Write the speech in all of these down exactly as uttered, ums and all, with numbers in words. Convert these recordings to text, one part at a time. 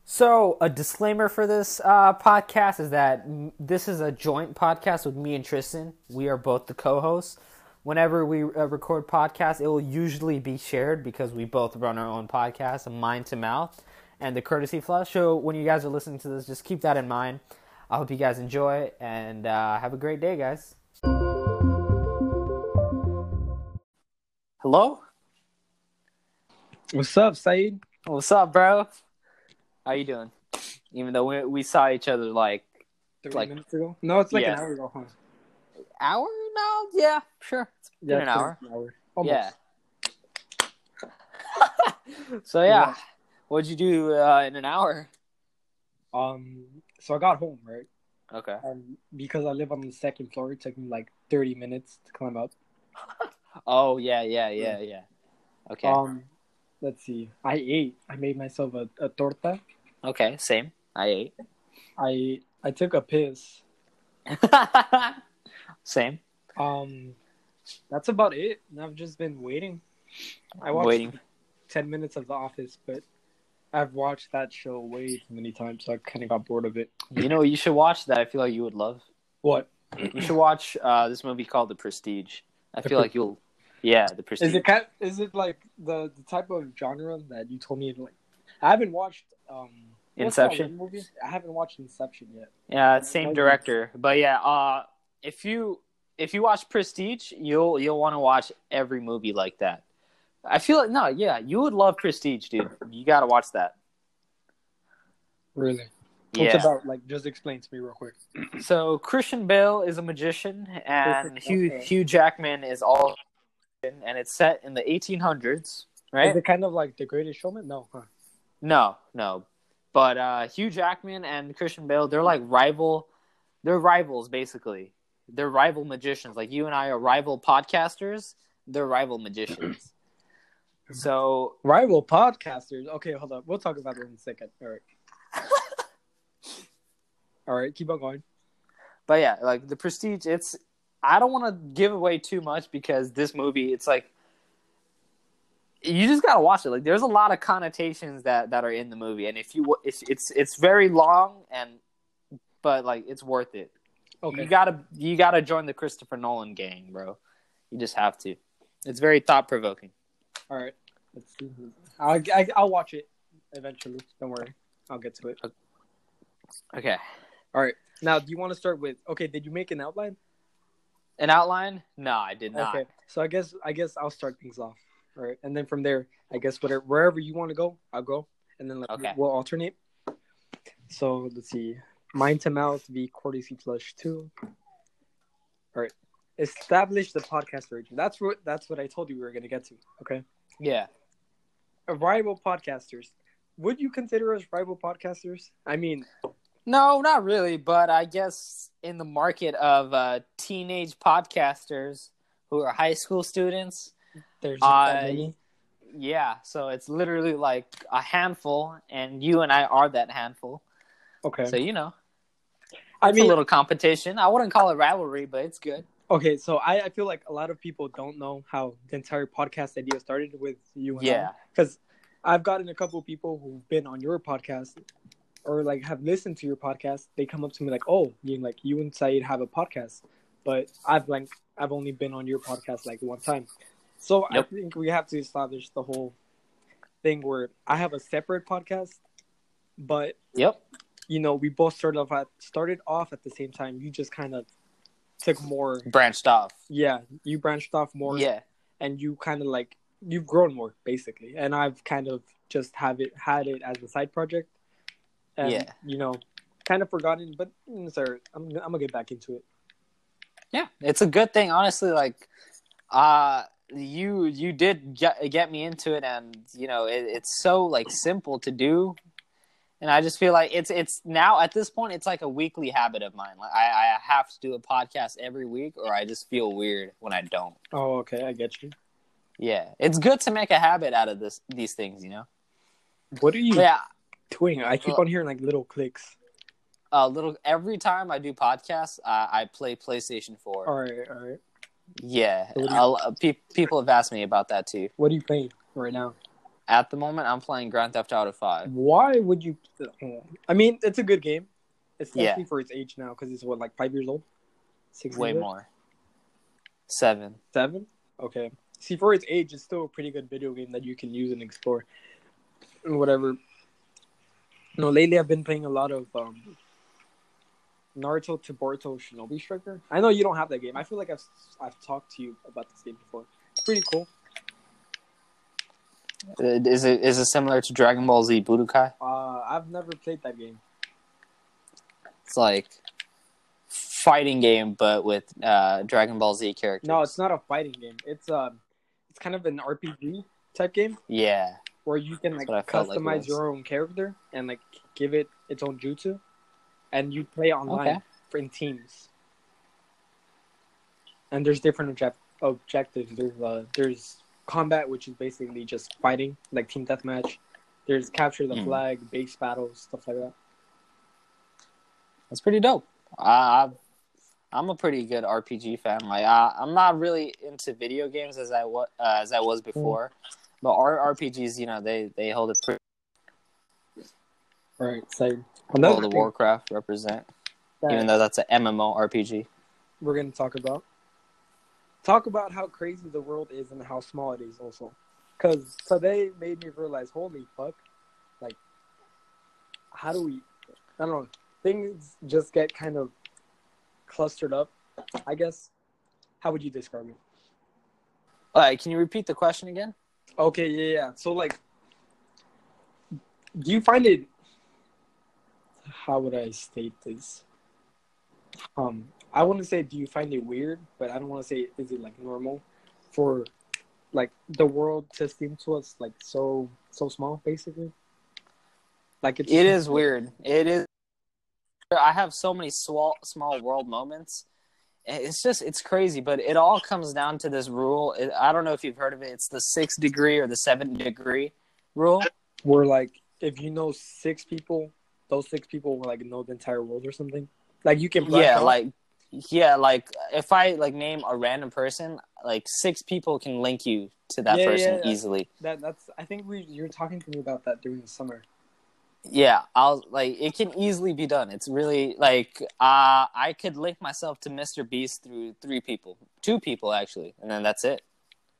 So, a disclaimer for this uh, podcast is that m- this is a joint podcast with me and Tristan. We are both the co-hosts. Whenever we uh, record podcasts, it will usually be shared because we both run our own podcast, a Mind to Mouth, and the Courtesy Flush. So, when you guys are listening to this, just keep that in mind. I hope you guys enjoy it, and uh, have a great day, guys. Hello? What's up, Saeed? What's up, bro? How you doing? Even though we we saw each other like Three like minutes ago? No, it's like yeah. an hour ago, huh? hour now? Yeah, sure. It's been Yeah, an it's hour. An hour. Almost. Yeah. So yeah, Yeah. what'd you do uh, in an hour? Um. So I got home, right? Okay. And because I live on the second floor, it took me like thirty minutes to climb up. Oh yeah, yeah, yeah, yeah. Okay. Um. Let's see. I ate. I made myself a, a torta. Okay. Same. I ate. I I took a piss. Same. Um. That's about it. And I've just been waiting. I watched Waiting. ten minutes of The Office, but I've watched that show way too many times, so I kind of got bored of it. You know, you should watch that. I feel like you would love. What? You should watch uh, this movie called The Prestige. I The feel like you'll. Yeah, The Prestige. Is it kind? Is it like the, the type of genre that you told me? Like, I haven't watched um what's that Inception? one movie. I haven't watched Inception yet. Yeah, same director. But yeah, uh, if you if you watch Prestige, you'll you'll want to watch every movie like that. I feel like no, yeah, you would love Prestige, dude. You got to watch that. Really? Yeah. What's about? Like, just explain to me real quick. So Christian Bale is a magician, and Perfect. Hugh Okay. Hugh Jackman is all, and it's set in the eighteen hundreds, right? Is it kind of like The Greatest Showman? No, huh? No, no. But uh, Hugh Jackman and Christian Bale, they're like rival. They're rivals, basically. They're rival magicians. Like you and I are rival podcasters. They're rival magicians. So, Rival podcasters. Okay, hold up. We'll talk about that in a second. All right. All right, keep on going. but yeah, like the Prestige. It's. I don't want to give away too much because this movie, it's like. You just gotta watch it. Like, there's a lot of connotations that, that are in the movie, and if you, it's it's it's very long, and but like it's worth it. Okay. You gotta you gotta join the Christopher Nolan gang, bro. You just have to. It's very thought provoking. All right. Let's see. I'll I, I'll watch it eventually. Don't worry. I'll get to it. Okay. All right. Now, do you want to start with? Okay. Did you make an outline? An outline? No, I did not. Okay. So I guess I guess I'll start things off. All right, and then from there, I guess whatever wherever you want to go, I'll go, and then like, Okay. we'll alternate. So let's see, Mind to Mouth v. Courtesy Flush two. All right, establish the podcast origin. That's what that's what I told you we were gonna get to. Okay, Yeah. a rival podcasters. Would you consider us rival podcasters? I mean, No, not really, but I guess in the market of uh, teenage podcasters who are high school students, there's just that Uh, many. yeah, so it's literally like a handful, and you and I are that handful. Okay, So, you know, I it's mean, a little competition. I wouldn't call it rivalry, but it's good. okay. So I, I feel like a lot of people don't know how the entire podcast idea started with you and Yeah. because I've gotten a couple of people who've been on your podcast or like have listened to your podcast. They come up to me like, "Oh, you like you and Saeed have a podcast," but I've like I've only been on your podcast like one time. So Yep. I think we have to establish the whole thing where I have a separate podcast, but Yep. you know we both started off at started off at the same time. You just kind of took more, Branched off. yeah. You branched off more, Yeah. and you kind of like you've grown more basically, and I've kind of just have it had it as a side project, and Yeah. you know, kind of forgotten. But mm, sir, I'm I'm gonna get back into it. Yeah, it's a good thing, honestly. Like, uh, you you did get, get me into it, and you know, it, it's so like simple to do, and I just feel like it's it's now at this point, it's like a weekly habit of mine. Like, I, I have to do a podcast every week, or I just feel weird when I don't. Oh, okay, I get you. Yeah, it's good to make a habit out of this these things, you know. What are you But yeah, doing? I keep Well- on hearing like little clicks. a little every time I do podcasts, uh, I play PlayStation four. All right, all right. Yeah, So what do you- I'll, uh, pe- people have asked me about that too. What are you playing right now? at the moment, I'm playing Grand Theft Auto five. Why would you? I mean, it's a good game, especially Yeah. for its age now, because it's what, like five years old, six Way years old? more. Seven. Seven. Okay. See, for its age, it's still a pretty good video game that you can use and explore, and whatever. No, lately I've been playing a lot of um, Naruto to Boruto Shinobi Striker. I know you don't have that game. I feel like I've I've talked to you about this game before. It's pretty cool. Is it is it similar to Dragon Ball Z Budokai? Uh, I've never played that game. It's like fighting game, but with uh, Dragon Ball Z characters. No, it's not a fighting game. It's um, it's kind of an R P G type game Yeah. where you can like That's what I felt like it customize was. your own character and like give it its own jutsu, and you play online Okay. for in teams. And there's different object- objectives. There's uh, there's combat, which is basically just fighting, like team deathmatch. There's capture the Mm. flag, base battles, stuff like that. That's pretty dope. I, I I'm a pretty good R P G fan. Like I, I'm not really into video games as I was uh, as I was before, but R- RPGs, you know, they, they hold it pretty. Right. So World of thing Warcraft represent, that even though that's an M M O R P G. we're gonna talk about. Talk about how crazy the world is and how small it is also. Because today made me realize, holy fuck, like, how do we, I don't know, things just get kind of clustered up, I guess. How would you describe it? All right, can you repeat the question again? Okay, yeah, yeah. So, like, do you find it, how would I state this? Um, I want to say, do you find it weird? But I don't want to say, is it like normal for like the world to seem to us like so so small, basically? Like it's It is weird. It is. I have so many small small world moments. It's just it's crazy, but it all comes down to this rule. It, I don't know if you've heard of it. It's the six degree or the seven degree rule. where like if you know six people, those six people will like know the entire world or something. Like you can branch Yeah, out. like yeah, like if I like name a random person, like six people can link you to that Yeah, person yeah, yeah. easily. that. That's I think we you were talking to me about that during the summer. Yeah, I'll like it can easily be done. It's really like uh I could link myself to Mister Beast through three people, two people actually, and then that's it.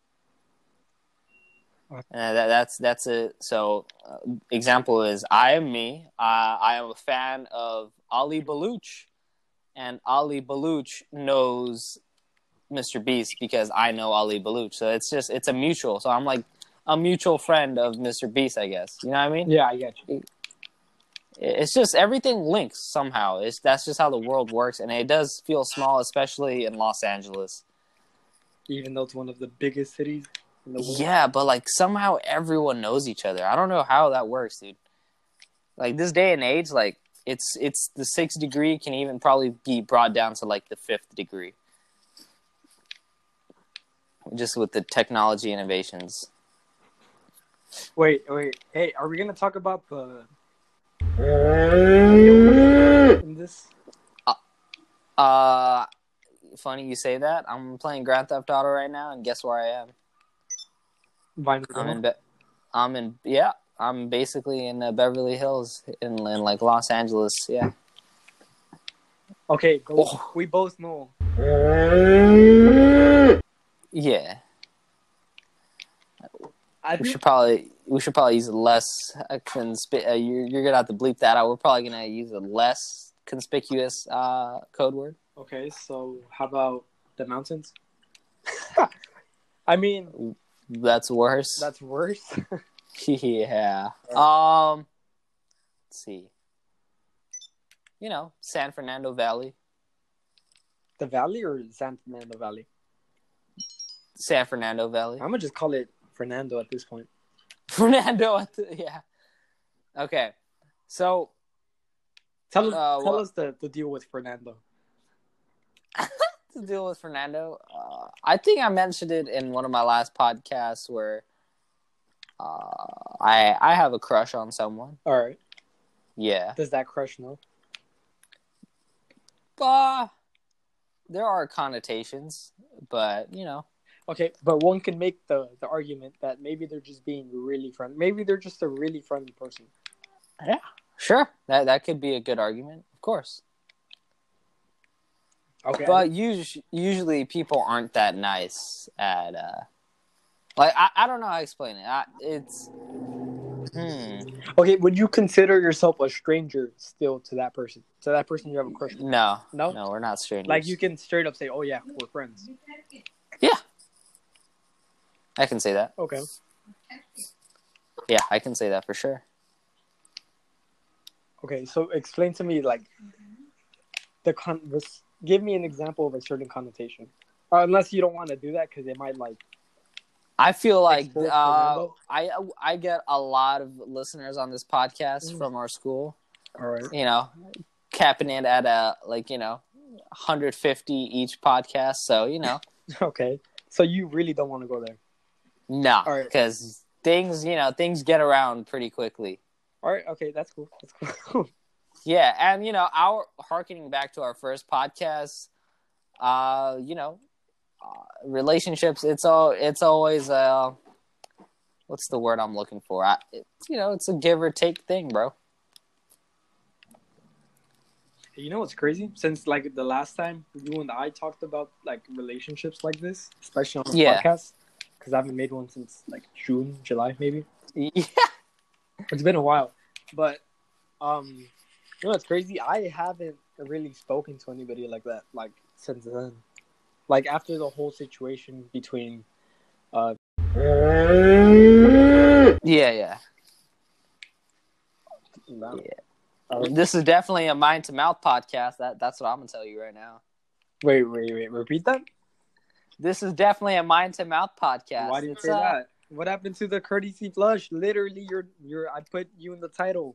Okay. And that, that's that's it. So, uh, example is I am me. Uh, I am a fan of Ali Baluch, and Ali Baluch knows Mister Beast because I know Ali Baluch. So it's just it's a mutual. So I'm like a mutual friend of Mister Beast, I guess. You know what I mean? Yeah, I get you. It's just everything links somehow. It's that's just how the world works, and it does feel small, especially in Los Angeles. Even though it's one of the biggest cities in the world. Yeah, but like somehow everyone knows each other. I don't know how that works, dude. Like this day and age, like it's it's the sixth degree can even probably be brought down to like the fifth degree, just with the technology innovations. Wait, wait. Hey, are we gonna talk about the in this? Uh, funny you say that. I'm playing Grand Theft Auto right now, and guess where I am? Vine I'm in. Be- I'm in. Yeah, I'm basically in uh, Beverly Hills, in, in like Los Angeles. Yeah. Okay, go, Oh. we both know. Yeah. I We think should probably we should probably use a less uh, conspi- uh, you're you're gonna have to bleep that out. We're probably gonna use a less conspicuous uh, code word. Okay, so how about the mountains? I mean, That's worse. that's worse. yeah. Um. Let's see. You know, San Fernando Valley. The valley or San Fernando Valley? San Fernando Valley. I'm gonna just call it Fernando at this point. Fernando. At the, yeah. Okay. So Tell us, Uh, tell what- us the, the deal with Fernando. to deal with Fernando, uh, I think I mentioned it in one of my last podcasts where uh, I I have a crush on someone. All right. Yeah. Does that crush know? Uh, there are connotations, but you know, Okay, but one can make the the argument that maybe they're just being really friendly. Maybe they're just a really friendly person. Yeah, sure. That that could be a good argument, of course. Okay, But usually, usually people aren't that nice at, uh, like, I, I don't know how to explain it. I, it's, hmm. okay. Would you consider yourself a stranger still to that person? To that person you have a crush on? No. No? No, we're not strangers. Like, you can straight up say, oh, yeah, we're friends. Yeah. I can say that. Okay. Yeah, I can say that for sure. Okay, so explain to me, like, the con- this, give me an example of a certain connotation. Uh, unless you don't want to do that because it might, like... I feel like expose uh, Fernando. I I get a lot of listeners on this podcast Mm. from our school. All right. You know, capping it at a, like, you know, one hundred fifty each podcast. So, you know. Okay. So you really don't want to go there? No, All right. because things, you know, things get around pretty quickly. All right. Okay, that's cool. That's cool. Yeah, and, you know, our harkening back to our first podcast, uh, you know, uh, relationships, it's all, it's always, uh, what's the word I'm looking for? I, it, you know, it's a give or take thing, bro. You know what's crazy? Since, like, the last time you and I talked about, like, relationships like this, especially on the Yeah. podcast, because I haven't made one since, like, June, July, maybe. Yeah. It's been a while. But, um, you know what's crazy? I haven't really spoken to anybody like that, like, since then. Like, after the whole situation between, uh... Yeah, yeah. yeah. Um, this is definitely a mind to mouth podcast. That that's what I'm gonna tell you right now. Wait, wait, wait. Repeat that? This is definitely a mind to mouth podcast. Why do you It's, say uh, that? What happened to the courtesy flush? Literally, you're, you're. I put you in the title.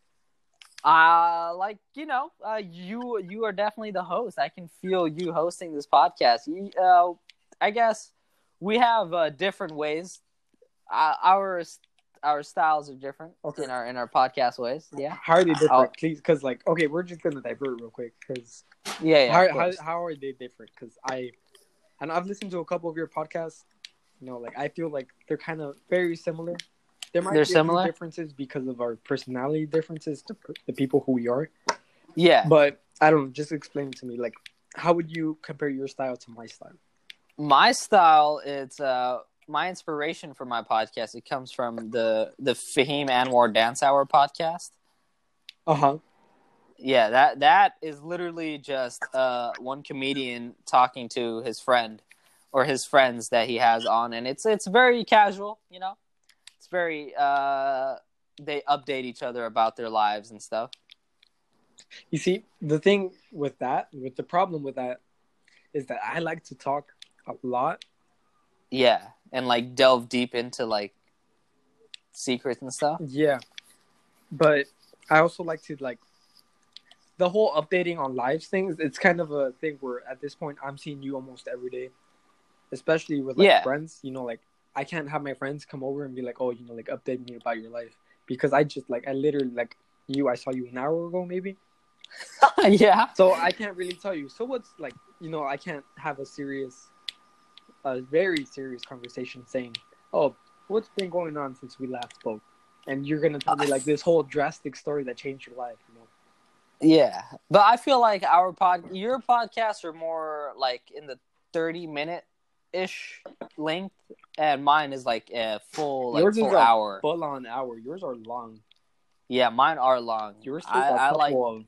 Uh, like, you know, uh, you you are definitely the host. I can feel you hosting this podcast. You, uh, I guess we have uh, different ways. Uh, our our styles are different Okay. in our in our podcast ways. Yeah, How are they different? I'll- Please, because like, okay, we're just gonna divert real quick. Because yeah, yeah. how, of how course. how are they different? Because I, and I've listened to a couple of your podcasts. You know, like I feel like they're kind of very similar. There might They're be a few similar? differences because of our personality differences, the the people who we are. Yeah, But I don't know. Just explain to me, like, how would you compare your style to my style? my style. It's uh my inspiration for my podcast. It comes from the the Fahim Anwar Dance Hour podcast. Uh huh. Yeah, that that is literally just uh, one comedian talking to his friend or his friends that he has on, and it's it's very casual, you know. It's very uh, they update each other about their lives and stuff. You see, the thing with that, with the problem with that, is that I like to talk a lot. Yeah, and like delve deep into like secrets and stuff. Yeah, but I also like to like the whole updating on lives things. It's kind of a thing where at this point I'm seeing you almost every day, especially with like Yeah. friends. You know, like I can't have my friends come over and be like, oh, you know, like update me about your life because I just like I literally like you. I saw you an hour ago, maybe. Yeah. So I can't really tell you. So what's like, you know, I can't have a serious, a very serious conversation saying, oh, what's been going on since we last spoke? And you're going to tell me like this whole drastic story that changed your life, you know? Yeah, but I feel like our pod, your podcasts are more like in the thirty minute ish length, and mine is like a full like Yours is full a hour. full on hour. Yours are long. Yeah, mine are long. Yours take I, a I couple like. of,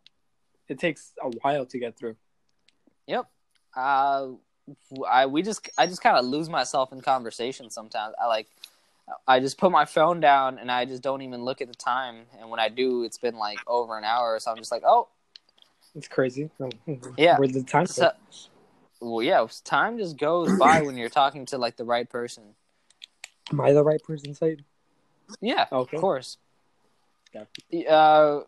it takes a while to get through. Yep. Uh, I we just I just kind of lose myself in conversation sometimes. I like. I just put my phone down and I just don't even look at the time. And when I do, it's been like over an hour. So I'm just like, oh, It's crazy. Yeah. Where did the time go? so, well, yeah, time just goes by when you're talking to like the right person. Am I the right person saying? Yeah, Okay. of course. Yeah. Uh,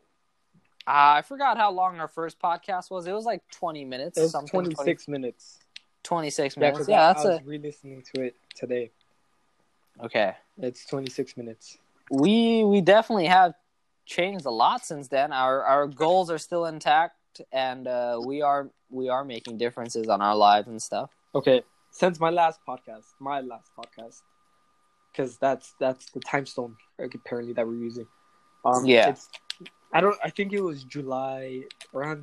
I forgot how long our first podcast was. It was like twenty minutes. It was something, twenty-six twenty, minutes. twenty-six Yeah, minutes. because Yeah, I, that's I was a re-listening to it today. okay. It's twenty-six minutes. We we definitely have changed a lot since then. Our our goals are still intact, and uh, we are we are making differences on our lives and stuff. Okay, since my last podcast, my last podcast, because that's that's the time stone like, apparently that we're using. Um, Yeah. It's I don't. I think it was July around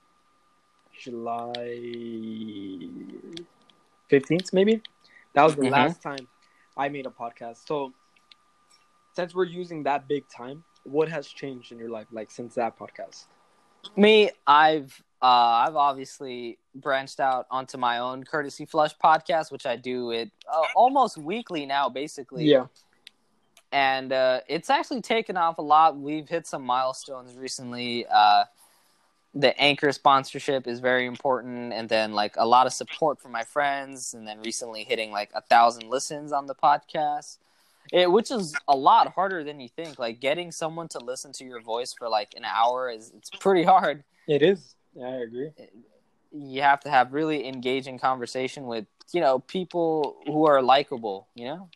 July fifteenth, maybe. That was the Mhm. last time I made a podcast. So since we're using that big time, what has changed in your life, like since that podcast? Me, I've uh, I've obviously branched out onto my own Courtesy Flush podcast, which I do it uh, almost weekly now, basically. Yeah. And uh, it's actually taken off a lot. We've hit some milestones recently. Uh, the Anchor sponsorship is very important, and then like a lot of support from my friends, and then recently hitting like a thousand listens on the podcast, it, which is a lot harder than you think. Like getting someone to listen to your voice for like an hour is it's pretty hard. It is. Yeah, I agree. You have to have really engaging conversation with, you know, people who are likable, you know?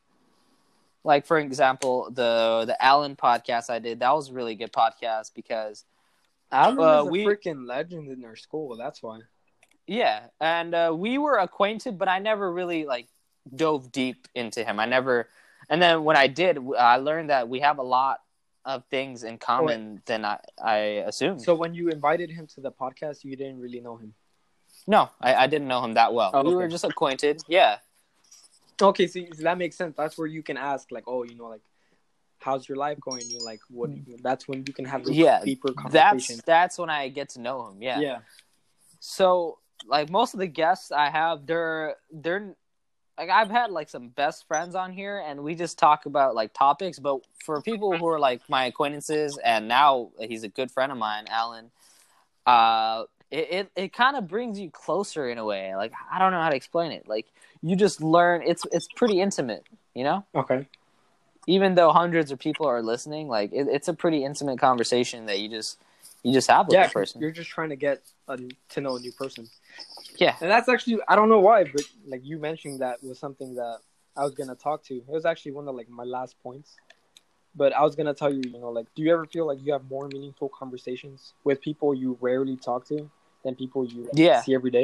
Like, for example, the the Alan podcast I did, that was a really good podcast because... Alan uh, is a we, freaking legend in our school, that's why. Yeah, and uh, we were acquainted, but I never really, like, dove deep into him. I never... And then when I did, I learned that we have a lot of things in common oh, than I, I assumed. So when you invited him to the podcast, you didn't really know him? No, I, I didn't know him that well. Oh, we okay. were just acquainted, yeah. Okay, so, so that makes sense. That's where you can ask, like, oh, you know, like, how's your life going? You like, what? That's when you can have a yeah, deeper conversation. That's that's when I get to know him. Yeah. Yeah. So, like, most of the guests I have, they're they're like I've had like some best friends on here, and we just talk about like topics. But for people who are like my acquaintances, and now he's a good friend of mine, Alan. Uh, it it, it kind of brings you closer in a way. Like I don't know how to explain it. Like. You just learn. It's it's pretty intimate, you know. Okay. Even though hundreds of people are listening, like it, it's a pretty intimate conversation that you just you just have with yeah, the person. You're just trying to get a, to know a new person. Yeah, and that's actually I don't know why, but like you mentioning that was something that I was gonna talk to. It was actually one of like my last points. But I was gonna tell you, you know, like, do you ever feel like you have more meaningful conversations with people you rarely talk to than people you like, yeah. see every day?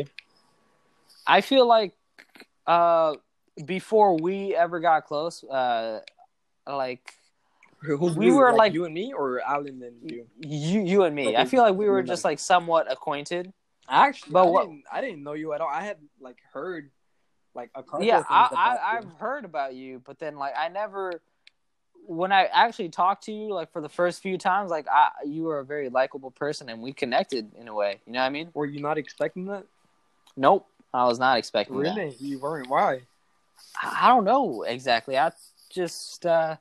I feel like. Uh, before we ever got close, uh, like Who's we were like, like you and me, or Alan and you. You, you and me. Okay. I feel like we were just like somewhat acquainted. Actually, but I, what, didn't, I didn't know you at all. I had like heard like a couple. Yeah, of things I, about I I've heard about you, but then like I never. When I actually talked to you, like for the first few times, like I, you were a very likable person, and we connected in a way. You know what I mean? Were you not expecting that? Nope. I was not expecting really? that. Really? You weren't? Why? I don't know exactly. I just, uh,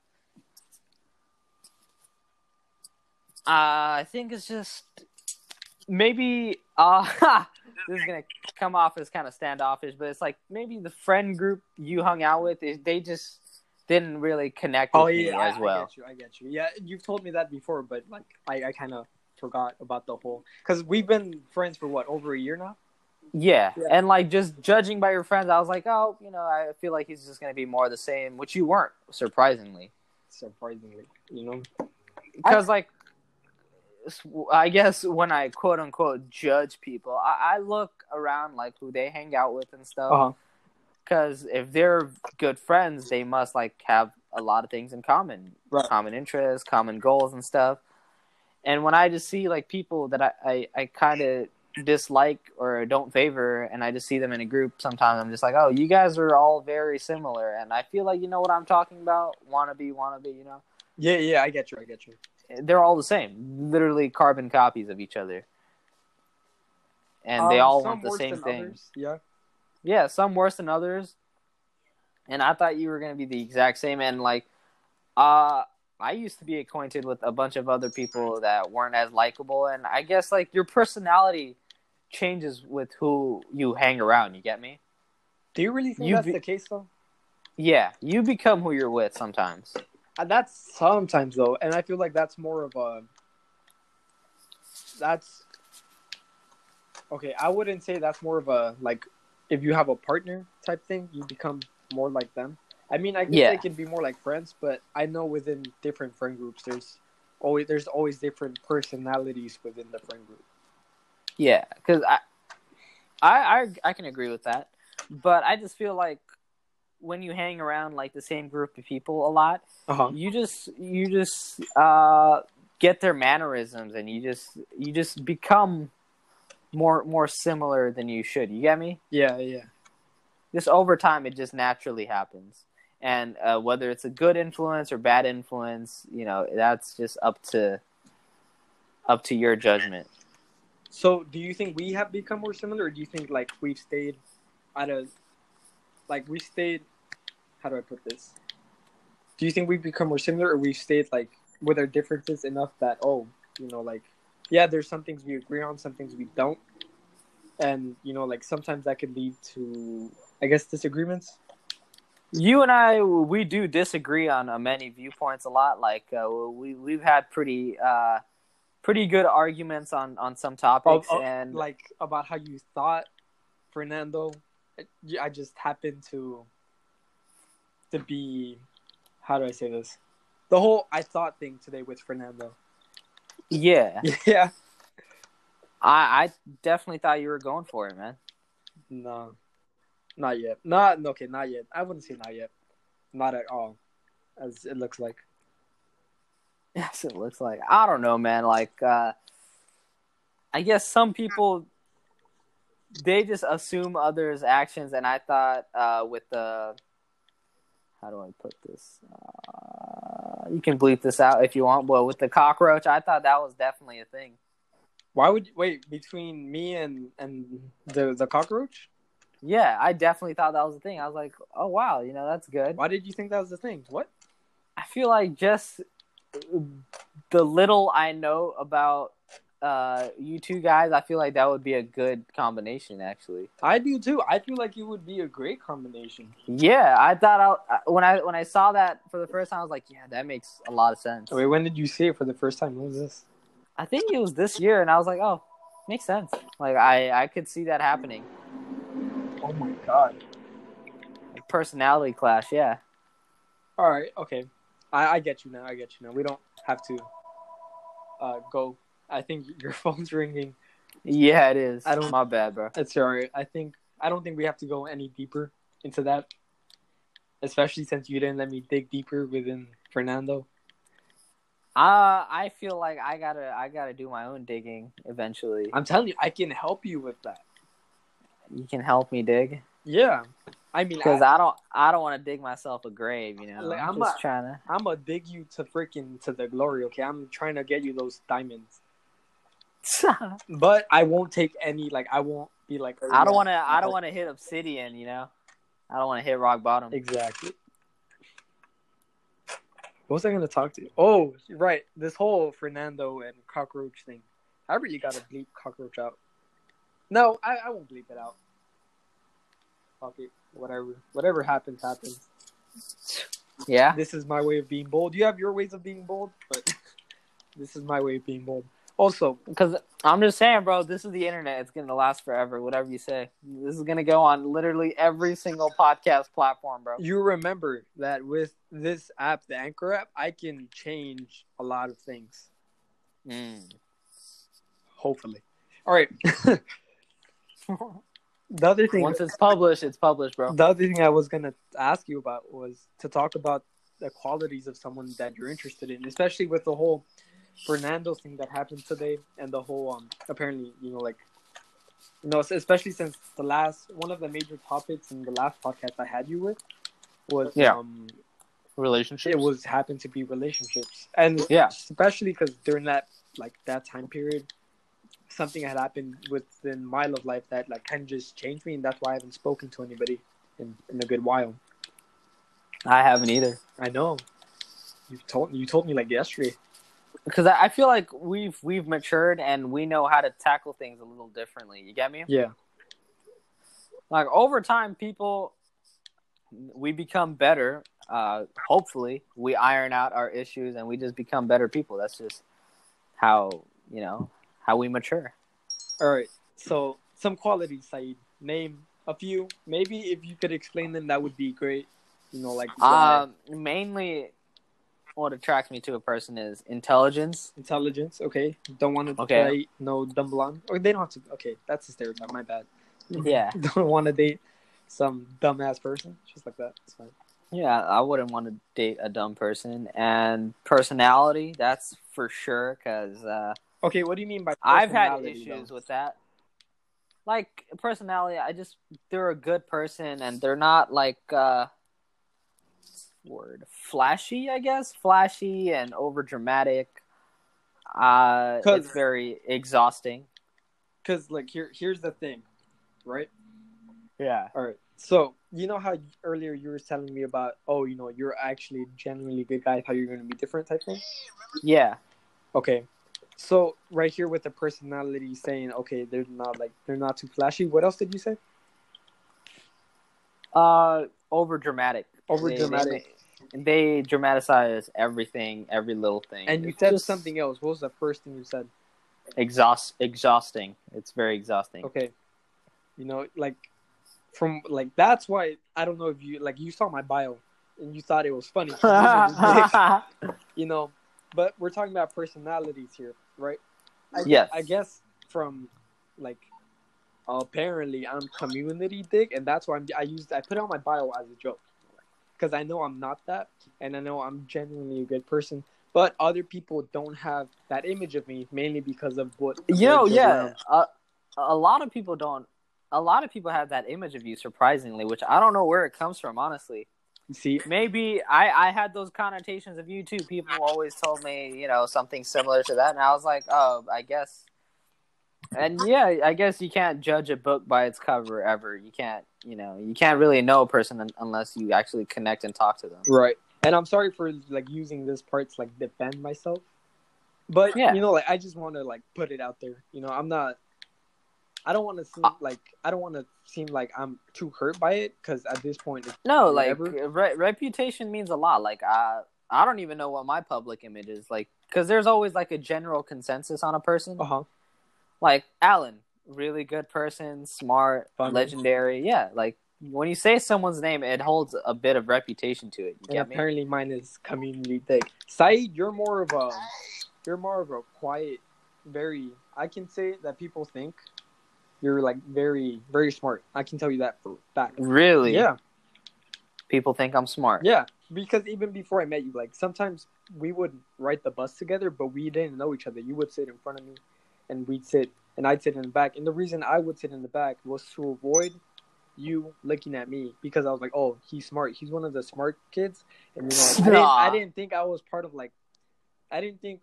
uh I think it's just maybe, uh, this is going to come off as kind of standoffish, but it's like maybe the friend group you hung out with, they just didn't really connect with oh, yeah, me I, as well. I get you. I get you. Yeah, you've told me that before, but like I, I kind of forgot about the whole, because we've been friends for what, over a year now? Yeah. yeah, and like just judging by your friends, I was like, oh, you know, I feel like he's just going to be more the same, which you weren't, surprisingly. Surprisingly, you know? Because, like, I guess when I quote unquote judge people, I, I look around like who they hang out with and stuff. Because uh-huh. if they're good friends, they must like have a lot of things in common, right. common interests, common goals and stuff. And when I just see like people that I, I, I kind of dislike or don't favor, and I just see them in a group, sometimes I'm just like, oh, you guys are all very similar, and I feel like you know what I'm talking about. Wannabe, wannabe, you know? Yeah, yeah, I get you, I get you. They're all the same, literally carbon copies of each other, and um, they all want the same thing. Others. Yeah, yeah, some worse than others. And I thought you were gonna be the exact same, and like, uh. I used to be acquainted with a bunch of other people that weren't as likable, and I guess like your personality changes with who you hang around. You get me? Do you really think you that's be- the case, though? Yeah, you become who you're with sometimes. Uh, that's sometimes, though, and I feel like that's more of a... That's... Okay, I wouldn't say that's more of a, like, if you have a partner type thing, you become more like them. I mean, I guess yeah. they can be more like friends, but I know within different friend groups, there's always there's always different personalities within the friend group. Yeah, because I, I, I, I can agree with that. but I just feel like when you hang around like the same group of people a lot, Uh-huh. you just you just uh, get their mannerisms, and you just you just become more more similar than you should. You get me? Yeah, yeah. Just over time, it just naturally happens. And uh, whether it's a good influence or bad influence, you know, that's just up to up to your judgment. So, do you think we have become more similar, or do you think like we've stayed at a like we stayed? How do I put this? Do you think we've become more similar, or we've stayed like with our differences enough that oh, you know, like yeah, there's some things we agree on, some things we don't, and you know, like sometimes that could lead to, I guess, disagreements. You and I, we do disagree on uh, many viewpoints a lot. Like uh, we we've had pretty uh, pretty good arguments on, on some topics, Oh, oh, and like about how you thought Fernando. I just happened to to be, how do I say this? The whole I thought thing today with Fernando. yeah, Yeah. I I definitely thought you were going for it, man. No, not yet. Not okay. Not yet. I wouldn't say not yet. Not at all, as it looks like. Yes, it looks like. I don't know, man. Like, uh, I guess some people, they just assume others' actions, and I thought uh, with the, how do I put this? Uh, you can bleep this out if you want, but with the cockroach, I thought that was definitely a thing. Why would you, wait between me and and the the cockroach? Yeah, I definitely thought that was a thing. I was like, oh wow, you know, that's good. Why did you think that was the thing? What? I feel like just the little I know about uh, you two guys, I feel like that would be a good combination, actually. I do too. I feel like it would be a great combination. Yeah, I thought I, when I when I saw that for the first time, I was like, yeah, that makes a lot of sense. Wait, when did you see it for the first time? When was this? I think it was this year, and I was like, oh, makes sense. Like I, I could see that happening. Oh my god. Like personality clash, yeah. All right, okay. I, I get you now. I get you now. We don't have to uh, go. I think your phone's ringing. Yeah, it is. I don't. My bad, bro. It's all right. I think I don't think we have to go any deeper into that, especially since you didn't let me dig deeper within Fernando. Uh, I feel like I gotta I gotta do my own digging eventually. I'm telling you, I can help you with that. You can help me dig. Yeah, I mean, Because I, I don't I don't want to dig myself a grave, you know. Like, I'm, I'm just not- trying to. I'm gonna dig you to freaking to the glory. Okay, I'm trying to get you those diamonds, but I won't take any. Like, I won't be like. oh, I don't yeah. want to. I don't want to hit obsidian. You know, I don't want to hit rock bottom. Exactly. What was I gonna talk to you? Oh, right. This whole Fernando and cockroach thing. However, you gotta bleep cockroach out. No, I, I won't bleep it out. Fuck it. Whatever. Whatever happens, happens. Yeah. This is my way of being bold. You have your ways of being bold, but this is my way of being bold. Also, Because I'm just saying, bro, this is the internet. It's going to last forever, whatever you say. This is going to go on literally every single podcast platform, bro. you remember that with this app, the Anchor app, I can change a lot of things. Mm. Hopefully. All right. The other thing, Once it's published, it's published, bro. the other thing I was gonna ask you about was to talk about the qualities of someone that you're interested in, especially with the whole Fernando thing that happened today, and the whole um apparently you know like you know especially since the last one of the major topics in the last podcast I had you with was Yeah. um Relationships. it was happened to be relationships, and Yeah. especially because during that like that time period, something had happened within my love life that like kind of just changed me, and that's why I haven't spoken to anybody in, in a good while. I haven't either. I know. You told you told me like yesterday. Because I I feel like we've we've matured and we know how to tackle things a little differently. You get me? Yeah. Like over time, people, we become better. Uh, hopefully, we iron out our issues and we just become better people. That's just how you know how we mature. All right. So some qualities, Saeed. Name a few. Maybe if you could explain them, that would be great. You know, like why? Um, mainly, what attracts me to a person is intelligence. Intelligence. Okay. Don't want to Okay. date no dumb blonde. Or they don't have to. Okay, that's a stereotype. My bad. Yeah. Don't want to date some dumbass person, just like that. It's fine. Yeah, I wouldn't want to date a dumb person. And personality, that's for sure, because uh, Okay, what do you mean by I've had personality, issues though? with that. Like, personality, I just, they're a good person, and they're not, like, uh, word, flashy, I guess? Flashy and overdramatic. Uh, it's very exhausting. Because, like, here, here's the thing, right? Yeah. All right. So, you know how earlier you were telling me about, oh, you know, you're actually a genuinely good guy, how you're going to be different type thing? Yeah. Okay. So, right here with the personality saying, okay, they're not, like, they're not too flashy. What else did you say? Uh, overdramatic. Overdramatic. They, they, they dramatize everything, every little thing. And you It's said just something else. What was the first thing you said? Exhaust, exhausting. It's very exhausting. Okay. You know, like, from, like, that's why, I don't know if you, like, you saw my bio and you thought it was funny. You know, but we're talking about personalities here, right? I, Yes. I guess from, like, apparently I'm community dick, and that's why I'm, I used, I put it on my bio as a joke. Because I know I'm not that, and I know I'm genuinely a good person. But other people don't have that image of me, mainly because of what. You know, what goes yeah, around. a, a lot of people don't. A lot of people have that image of you, surprisingly, which I don't know where it comes from, honestly. You see, Maybe I, I had those connotations of you too. People always told me, you know, something similar to that, and I was like, oh, I guess. And yeah, I guess you can't judge a book by its cover ever. You can't, you know, you can't really know a person un- unless you actually connect and talk to them. right? And I'm sorry for like using this part to like defend myself, but Yeah. you know, like I just want to like put it out there. You know, I'm not. I don't want to seem like I don't want to seem like I'm too hurt by it because at this point, it's No, whatever. like re- reputation means a lot. Like I, I don't even know what my public image is like because there's always like a general consensus on a person. Uh huh. Like Alan, really good person, smart, Funny. legendary. Yeah, like when you say someone's name, it holds a bit of reputation to it. You And get me? apparently mine is community thick. Saeed, you're more of a you're more of a quiet, very I can say that people think you're like very, very smart. I can tell you that for a fact. Really? Yeah. People think I'm smart. Yeah. Because even before I met you, like sometimes we would ride the bus together, but we didn't know each other. You would sit in front of me and we'd sit and I'd sit in the back. And the reason I would sit in the back was to avoid you looking at me because I was like, oh, he's smart. He's one of the smart kids. And you know, like, I, didn't, I didn't think I was part of like, I didn't think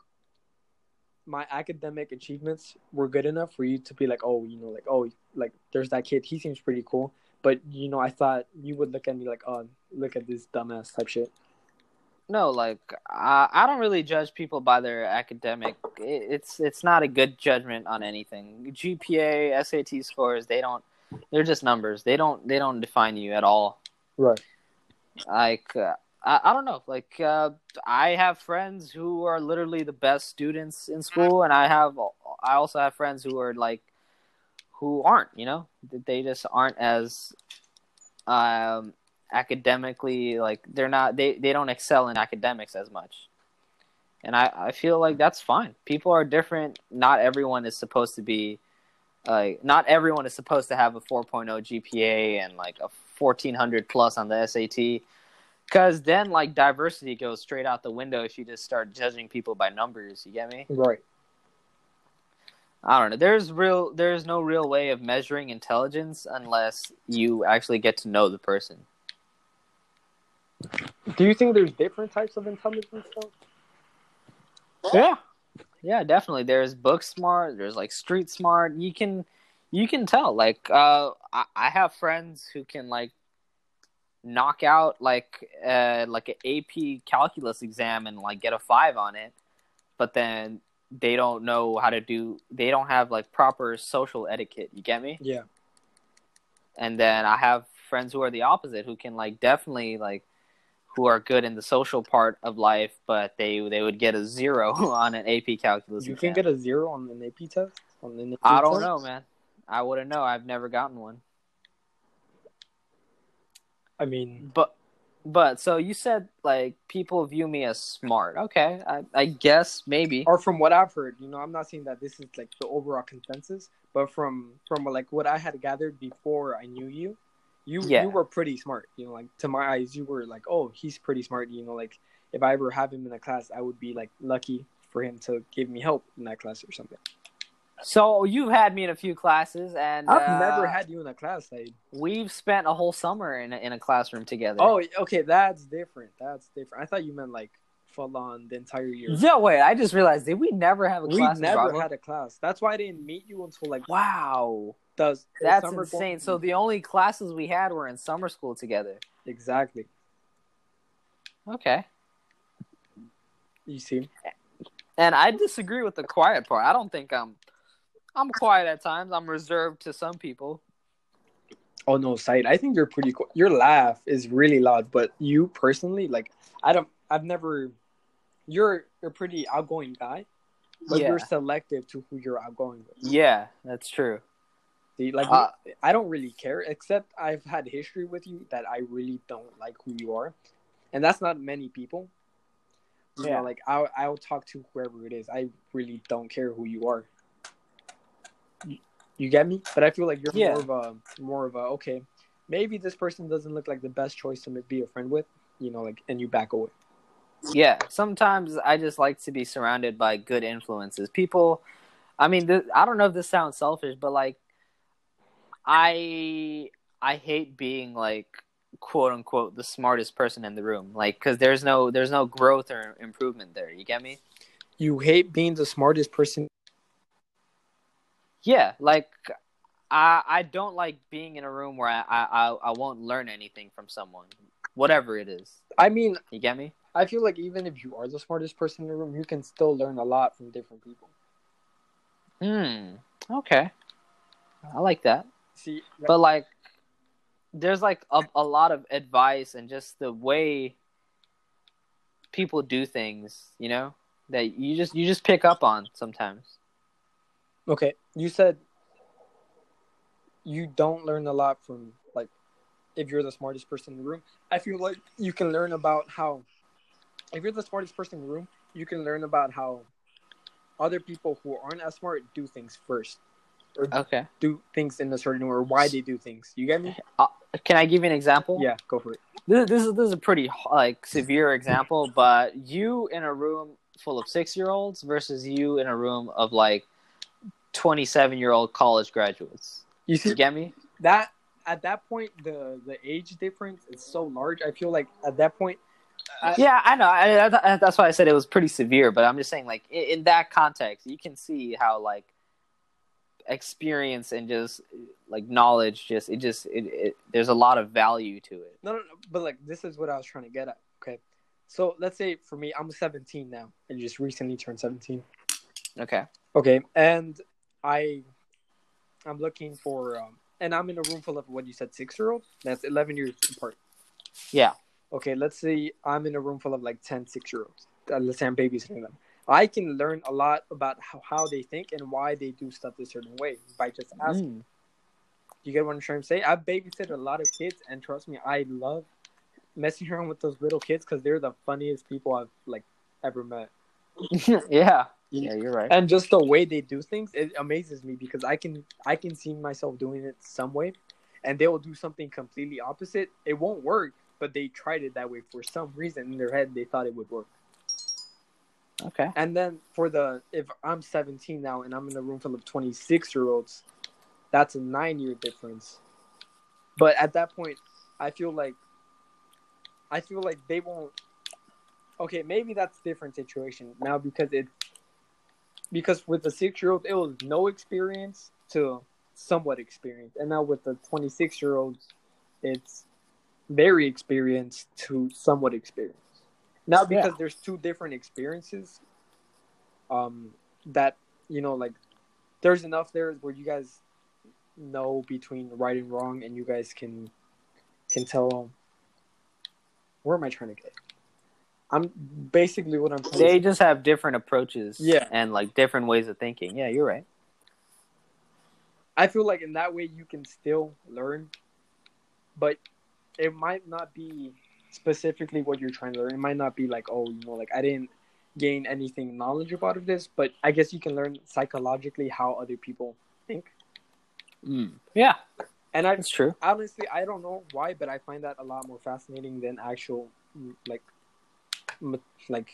my academic achievements were good enough for you to be like, oh, you know, like, oh, like there's that kid. He seems pretty cool. But, you know, I thought you would look at me like, oh, look at this dumbass type shit. No, like I, I don't really judge people by their academic. It, it's it's not a good judgment on anything. G P A, S A T scores, they don't. They're just numbers. They don't. They don't define you at all. Right. Like uh, I, I don't know. Like uh, I have friends who are literally the best students in school, and I have. I also have friends who are like, who aren't. You know, they just aren't as. Um. academically, like they're not they, they don't excel in academics as much, and I, I feel like that's fine. People are different. Not everyone is supposed to be like uh, not everyone is supposed to have a four point oh G P A and like a fourteen hundred plus on the S A T, because then like diversity goes straight out the window if you just start judging people by numbers. You get me? Right. I don't know. There's real there's no real way of measuring intelligence unless you actually get to know the person. Do you think there's different types of intelligence though? Yeah. Yeah, definitely. There's book smart, there's like street smart. You can you can tell. Like uh I, I have friends who can like knock out like uh like an A P calculus exam and like get a five on it, but then they don't know how to do they don't have like proper social etiquette. You get me? Yeah. And then I have friends who are the opposite, who can like definitely like who are good in the social part of life, but they they would get a zero on an A P calculus You exam. can get a zero on an A P test? On an A P I don't test? know, man. I wouldn't know. I've never gotten one. I mean, But but so you said like people view me as smart. Okay, I, I guess maybe. or from what I've heard, you know, I'm not saying that this is like the overall consensus, but from from like what I had gathered before I knew you, You Yeah. you were pretty smart. You know, like to my eyes, you were like, oh, he's pretty smart. You know, like if I ever have him in a class, I would be like lucky for him to give me help in that class or something. So you've had me in a few classes, and I've uh, never had you in a class, Said. we've spent a whole summer in a, in a classroom together. Oh, okay, that's different. That's different. I thought you meant like full on the entire year. No, wait, I just realized, did we never have a We class in never Bravo? had a class. That's why I didn't meet you until like Wow. the, the That's summer insane. quarantine. So the only classes we had were in summer school together. Exactly. Okay. You see? And I disagree with the quiet part. I don't think I'm I'm quiet at times. I'm reserved to some people. Oh no, Said. I think you're pretty cool. Your laugh is really loud, but you personally, like, I don't. I've never. You're you're a pretty outgoing guy, but Yeah. you're selective to who you're outgoing with. Yeah, that's true. See, like, Uh, I don't really care, except I've had history with you that I really don't like who you are, and that's not many people. You Yeah. know, like I'll I'll talk to whoever it is. I really don't care who you are. You, you get me? But I feel like you're Yeah. more of a more of a okay. Maybe this person doesn't look like the best choice to be a friend with. You know, like, and you back away. Yeah, sometimes I just like to be surrounded by good influences. People, I mean, th- I don't know if this sounds selfish, but like, I I hate being like, quote unquote, the smartest person in the room, like, because there's no there's no growth or improvement there. You get me? You hate being the smartest person. Yeah, like I I don't like being in a room where I I I won't learn anything from someone, whatever it is. I mean, You get me? I feel like even if you are the smartest person in the room, you can still learn a lot from different people. Hmm. Okay. I like that. See, But like, there's like a, a lot of advice and just the way people do things, you know, that you just you just pick up on sometimes. okay, you said you don't learn a lot from, like, if you're the smartest person in the room. I feel like you can learn about how, if you're the smartest person in the room, you can learn about how other people who aren't as smart do things first, or Okay. do things in a certain way, or why they do things. You get me? Uh, can I give you an example? Yeah, go for it. This, this is this is a pretty like severe example, but you in a room full of six year olds versus you in a room of like twenty seven year old college graduates. You see You get me? that at that point, the the age difference is so large. I feel like at that point, I, Yeah, I know. I, I, that's why I said it was pretty severe. But I'm just saying, like in, in that context, you can see how like experience and just like knowledge, just it just it, it there's a lot of value to it. no, no, no, but like this is what I was trying to get at. Okay, so let's say for me, I'm seventeen now, and just recently turned seventeen. Okay. Okay, and I, I'm looking for, um, and I'm in a room full of what you said, six year olds. That's eleven years apart. Yeah. Okay, let's say I'm in a room full of like ten six year olds. Uh, let's say I'm babysitting them. I can learn a lot about how, how they think and why they do stuff a certain way by just asking. Mm. You get what I'm trying to say? I've babysitted a lot of kids, and trust me, I love messing around with those little kids because they're the funniest people I've like ever met. Yeah. Yeah, you're right. And just the way they do things, it amazes me because I can I can see myself doing it some way, and they will do something completely opposite. It won't work, but they tried it that way for some reason in their head. They thought it would work. Okay. And then for the if I'm seventeen now and I'm in a room full of twenty-six year olds, that's a nine year difference. But at that point, I feel like I feel like they won't. Okay, maybe that's a different situation now because it because with the six year old it was no experience to somewhat experience, and now with the twenty-six year olds, it's very experienced to somewhat experienced. Now because Yeah. there's two different experiences, um, that you know, like there's enough there where you guys know between right and wrong, and you guys can can tell. Where am I trying to get? I'm basically what I'm trying They to just have different approaches, Yeah. and like different ways of thinking. Yeah, you're right. I feel like in that way you can still learn, but it might not be specifically what you're trying to learn. It might not be like, oh, you know, like I didn't gain anything knowledgeable out of this, but I guess you can learn psychologically how other people think. Mm. Yeah. And I That's true. honestly, I don't know why, but I find that a lot more fascinating than actual, like, like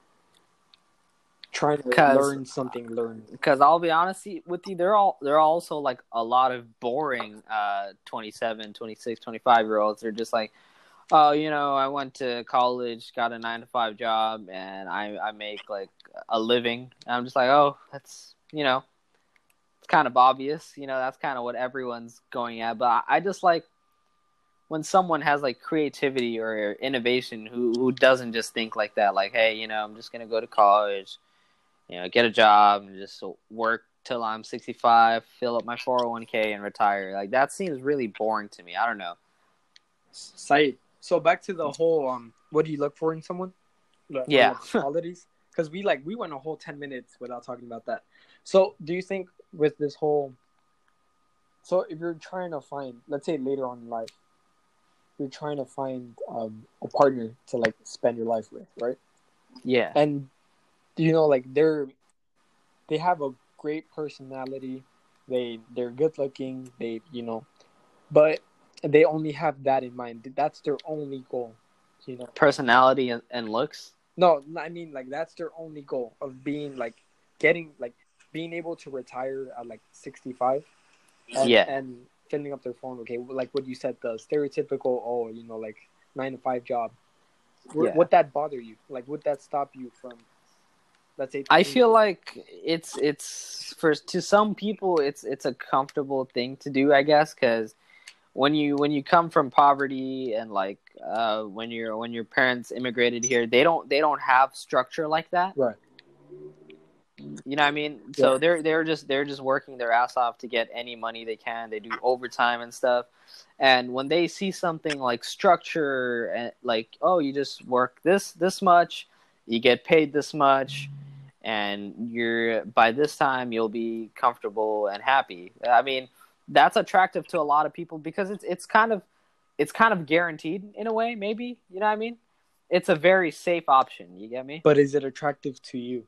trying to Because learn something. Learn. Because I'll be honest with you, there are all there are also like a lot of boring uh, twenty-seven, twenty-six, twenty-five year olds. They're just like, oh, you know, I went to college, got a nine to five job, and I I make like a living. And I'm just like, oh, that's you know, it's kind of obvious. You know, that's kind of what everyone's going at. But I, I just like when someone has like creativity or innovation who who doesn't just think like that. Like, hey, you know, I'm just gonna go to college. You know, get a job and just work till I'm sixty-five, fill up my four oh one k and retire. Like, that seems really boring to me. I don't know. Said. So back to the whole, um, what do you look for in someone? Like, yeah. Like qualities? Because we, like, we went a whole ten minutes without talking about that. So do you think with this whole, so if you're trying to find, let's say later on in life, you're trying to find um, a partner to, like, spend your life with, right? Yeah. And you know, like they're they have a great personality. They they're good looking. They you know, but they only have that in mind. That's their only goal. You know, personality and, and looks. No, I mean like that's their only goal of being like getting like being able to retire at like sixty-five. And, yeah. And filling up their phone. Okay, like what you said, the stereotypical oh you know like nine to five job. Would, yeah. would that bother you? Like would that stop you from? Let's say I feel like it's it's for to some people it's it's a comfortable thing to do, I guess, because when you when you come from poverty and like uh, when you're when your parents immigrated here, they don't they don't have structure like that. Right. You know what I mean? Yeah. So they're they're just they're just working their ass off to get any money they can. They do overtime and stuff. And when they see something like structure and like, oh, you just work this this much, you get paid this much, and you're by this time you'll be comfortable and happy. I mean, that's attractive to a lot of people because it's it's kind of it's kind of guaranteed in a way, maybe. You know what I mean? It's a very safe option. You get me? But is it attractive to you?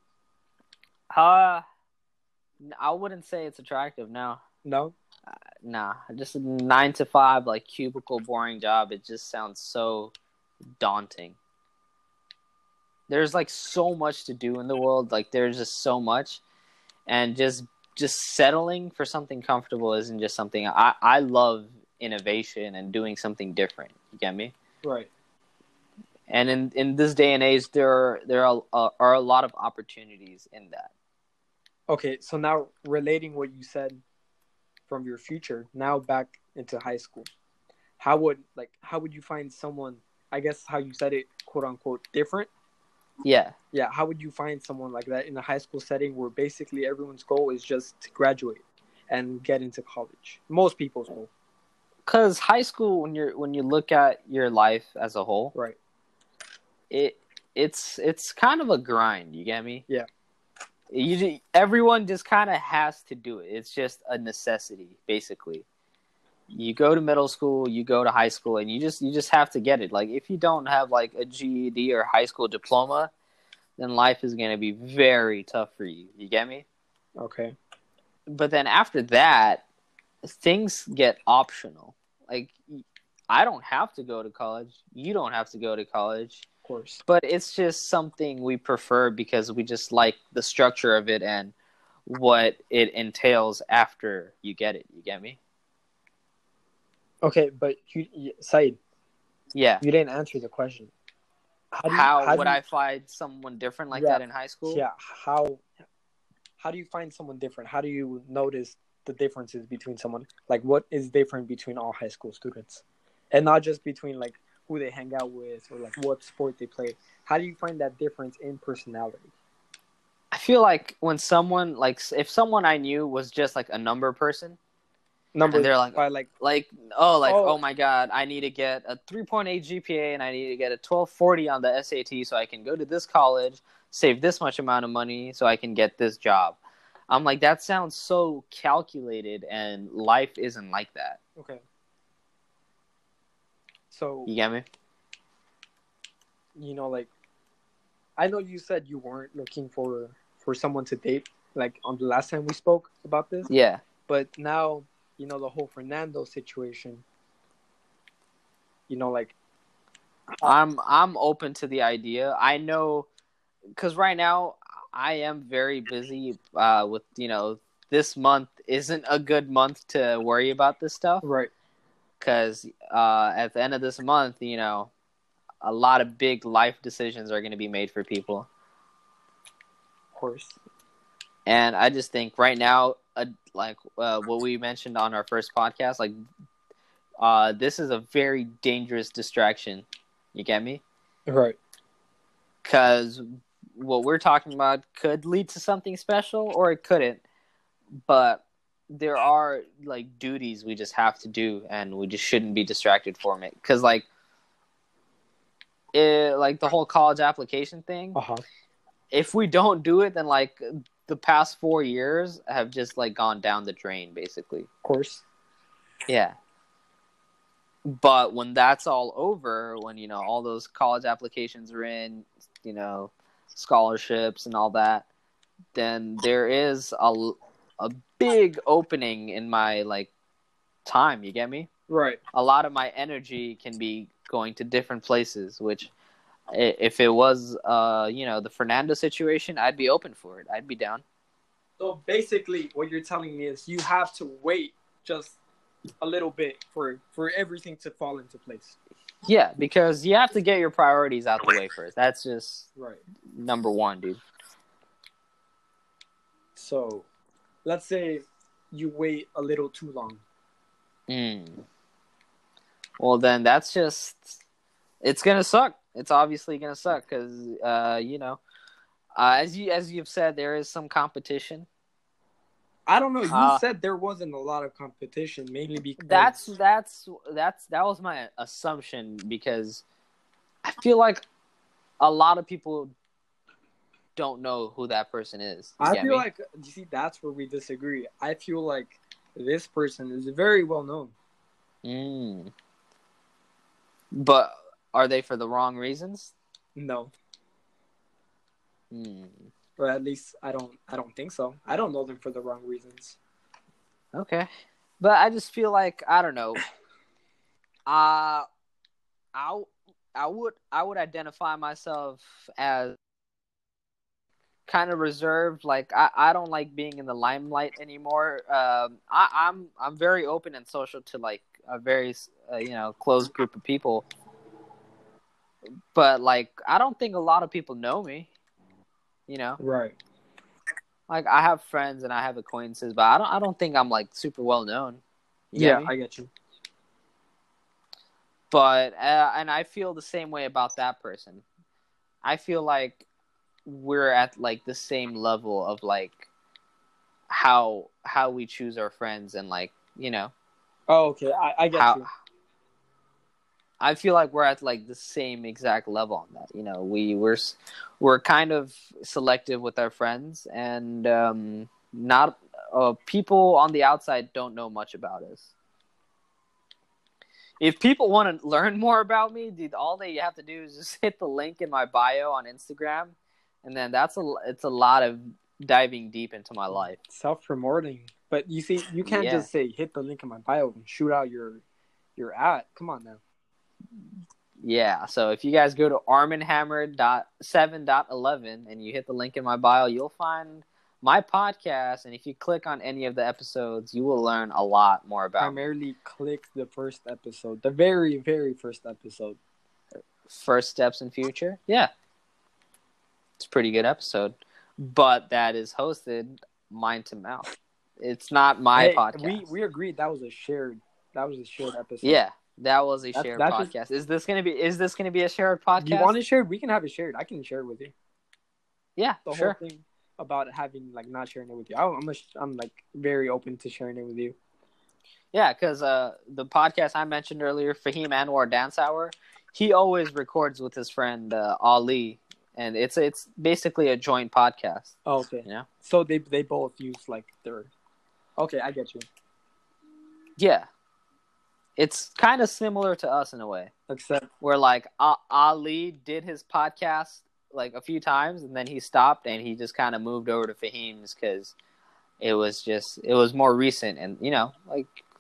Uh, I wouldn't say it's attractive. No. No. Uh, nah, just a nine to five like cubicle boring job. It just sounds so daunting. There's like so much to do in the world. Like there's just so much, and just just settling for something comfortable isn't just something. I I love innovation and doing something different. You get me? Right. And in, in this day and age, there are, there are, uh, are a lot of opportunities in that. Okay, so now relating what you said from your future now back into high school, how would like how would you find someone? I guess how you said it, quote unquote, different. Yeah. Yeah. How would you find someone like that in a high school setting where basically everyone's goal is just to graduate and get into college? Most people's goal. Because high school, when you're when you look at your life as a whole, right. It it's it's kind of a grind. You get me? Yeah. You everyone just kind of has to do it. It's just a necessity, basically. You go to middle school, you go to high school, and you just you just have to get it. Like if you don't have like a G E D or high school diploma, then life is gonna be very tough for you. You get me? Okay. But then after that, things get optional. Like I don't have to go to college. You don't have to go to college. Of course. But it's just something we prefer because we just like the structure of it and what it entails after you get it. You get me? Okay, but you, you Said. Yeah. You didn't answer the question. How, you, how, how would you, I find someone different like yeah, that in high school? Yeah. How how do you find someone different? How do you notice the differences between someone? Like what is different between all high school students? And not just between like who they hang out with or like what sport they play. How do you find that difference in personality? I feel like when someone like if someone I knew was just like a number person, number and they're like by like like oh like oh. oh my god, I need to get a three point eight G P A and I need to get a twelve forty on the S A T so I can go to this college, save this much amount of money so I can get this job. I'm like, that sounds so calculated, and life isn't like that. Okay. So you get me? You know, like, I know you said you weren't looking for, for someone to date, like, on the last time we spoke about this. Yeah. But now you know, the whole Fernando situation. You know, like I'm I'm open to the idea. I know, because right now I am very busy. Uh, with you know, this month isn't a good month to worry about this stuff. right, Because uh, at the end of this month, you know, a lot of big life decisions are going to be made for people. of course. And I just think right now, uh, like uh, what we mentioned on our first podcast, like uh, this is a very dangerous distraction. You get me? Right. Because what we're talking about could lead to something special or it couldn't. But there are like duties we just have to do, and we just shouldn't be distracted from it. Because like, it, like the whole college application thing. Uh huh. If we don't do it, then like the past four years have just like gone down the drain, basically. Of course. Yeah. But when that's all over, when you know all those college applications are in, you know, scholarships and all that, then there is a a big opening in my like time. You get me? Right. A lot of my energy can be going to different places, which if it was, uh, you know, the Fernando situation, I'd be open for it. I'd be down. So basically, what you're telling me is you have to wait just a little bit for for everything to fall into place. Yeah, because you have to get your priorities out the way first. That's just Right. number one, dude. So, let's say you wait a little too long. Mm. Well, then that's just it's gonna suck. It's obviously gonna suck because uh, you know, uh, as you as you've said, there is some competition. I don't know. You Uh, said there wasn't a lot of competition, mainly because That's that's that's that was my assumption because I feel like a lot of people don't know who that person is. You I get feel me? like you see that's where we disagree. I feel like this person is very well known. Mm. But are they for the wrong reasons? No, Hmm. or at least I don't. I don't think so. I don't know them for the wrong reasons. Okay. But I just feel like I don't know. Uh I I would I would identify myself as kind of reserved. Like I, I don't like being in the limelight anymore. Um, I, I'm I'm very open and social to like a very uh, you know close group of people. But like I don't think a lot of people know me. You know, Right. like I have friends and I have acquaintances, but I don't I don't think I'm like super well known. You Yeah, get me? I get you. But uh, and I feel the same way about that person. I feel like we're at like the same level of like how how we choose our friends and like you know Oh, okay. I, I get how you. I feel like we're at like the same exact level on that. You know, we we're we're kind of selective with our friends, and um, not uh, people on the outside don't know much about us. If people want to learn more about me, dude, all they have to do is just hit the link in my bio on Instagram, and then that's a it's a lot of diving deep into my life. Self promoting, but you see, you can't Yeah. just say hit the link in my bio and shoot out your your ad. Come on now. Yeah, so if you guys go to arminhammer dot seven dot eleven and you hit the link in my bio, you'll find my podcast, and if you click on any of the episodes, you will learn a lot more about me. Primarily, click the first episode, the very very first episode. First Steps in Future. Yeah. It's a pretty good episode. But that is hosted mind to mouth. It's not my Hey, podcast. We we agreed that was a shared that was a shared episode. Yeah, that was a That's- shared that's podcast. just- Is this gonna be is this gonna be a shared podcast? You want it shared? We can have it shared. I can share it with you. Yeah, The sure. whole thing about having like not sharing it with you. I, I'm a, I'm like very open to sharing it with you. Yeah, because uh, the podcast I mentioned earlier, Fahim Anwar Dance Hour, he always records with his friend uh, Ali, and it's it's basically a joint podcast. Oh, okay. You know? So they they both use like their. Okay, I get you. Yeah, it's kind of similar to us in a way, Except where like A- Ali did his podcast like a few times, and then he stopped, and he just kind of moved over to Fahim's because it was just it was more recent, and you know, like